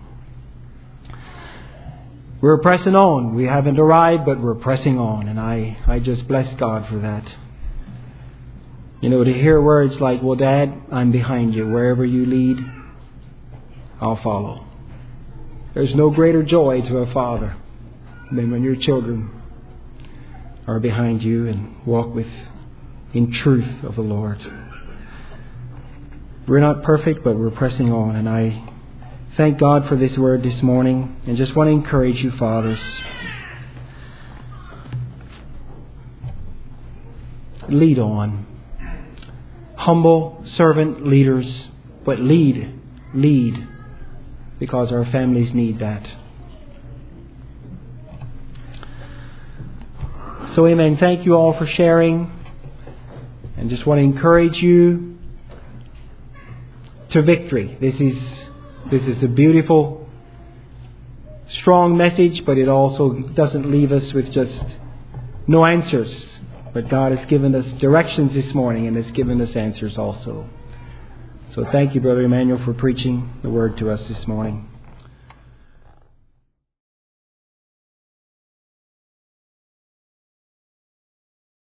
We're pressing on. We haven't arrived, but we're pressing on. And I, I just bless God for that. You know, to hear words like, well, Dad, I'm behind you. Wherever you lead, I'll follow. There's no greater joy to a father than when your children are behind you and walk with in truth of the Lord. We're not perfect, but we're pressing on. And I thank God for this word this morning, and just want to encourage you, fathers. Lead on. Humble servant leaders, but lead, lead, because our families need that. So, amen. Thank you all for sharing, and just want to encourage you to victory. This is this is a beautiful, strong message, but it also doesn't leave us with just no answers. But God has given us directions this morning, and has given us answers also. So thank you, Brother Emmanuel, for preaching the word to us this morning.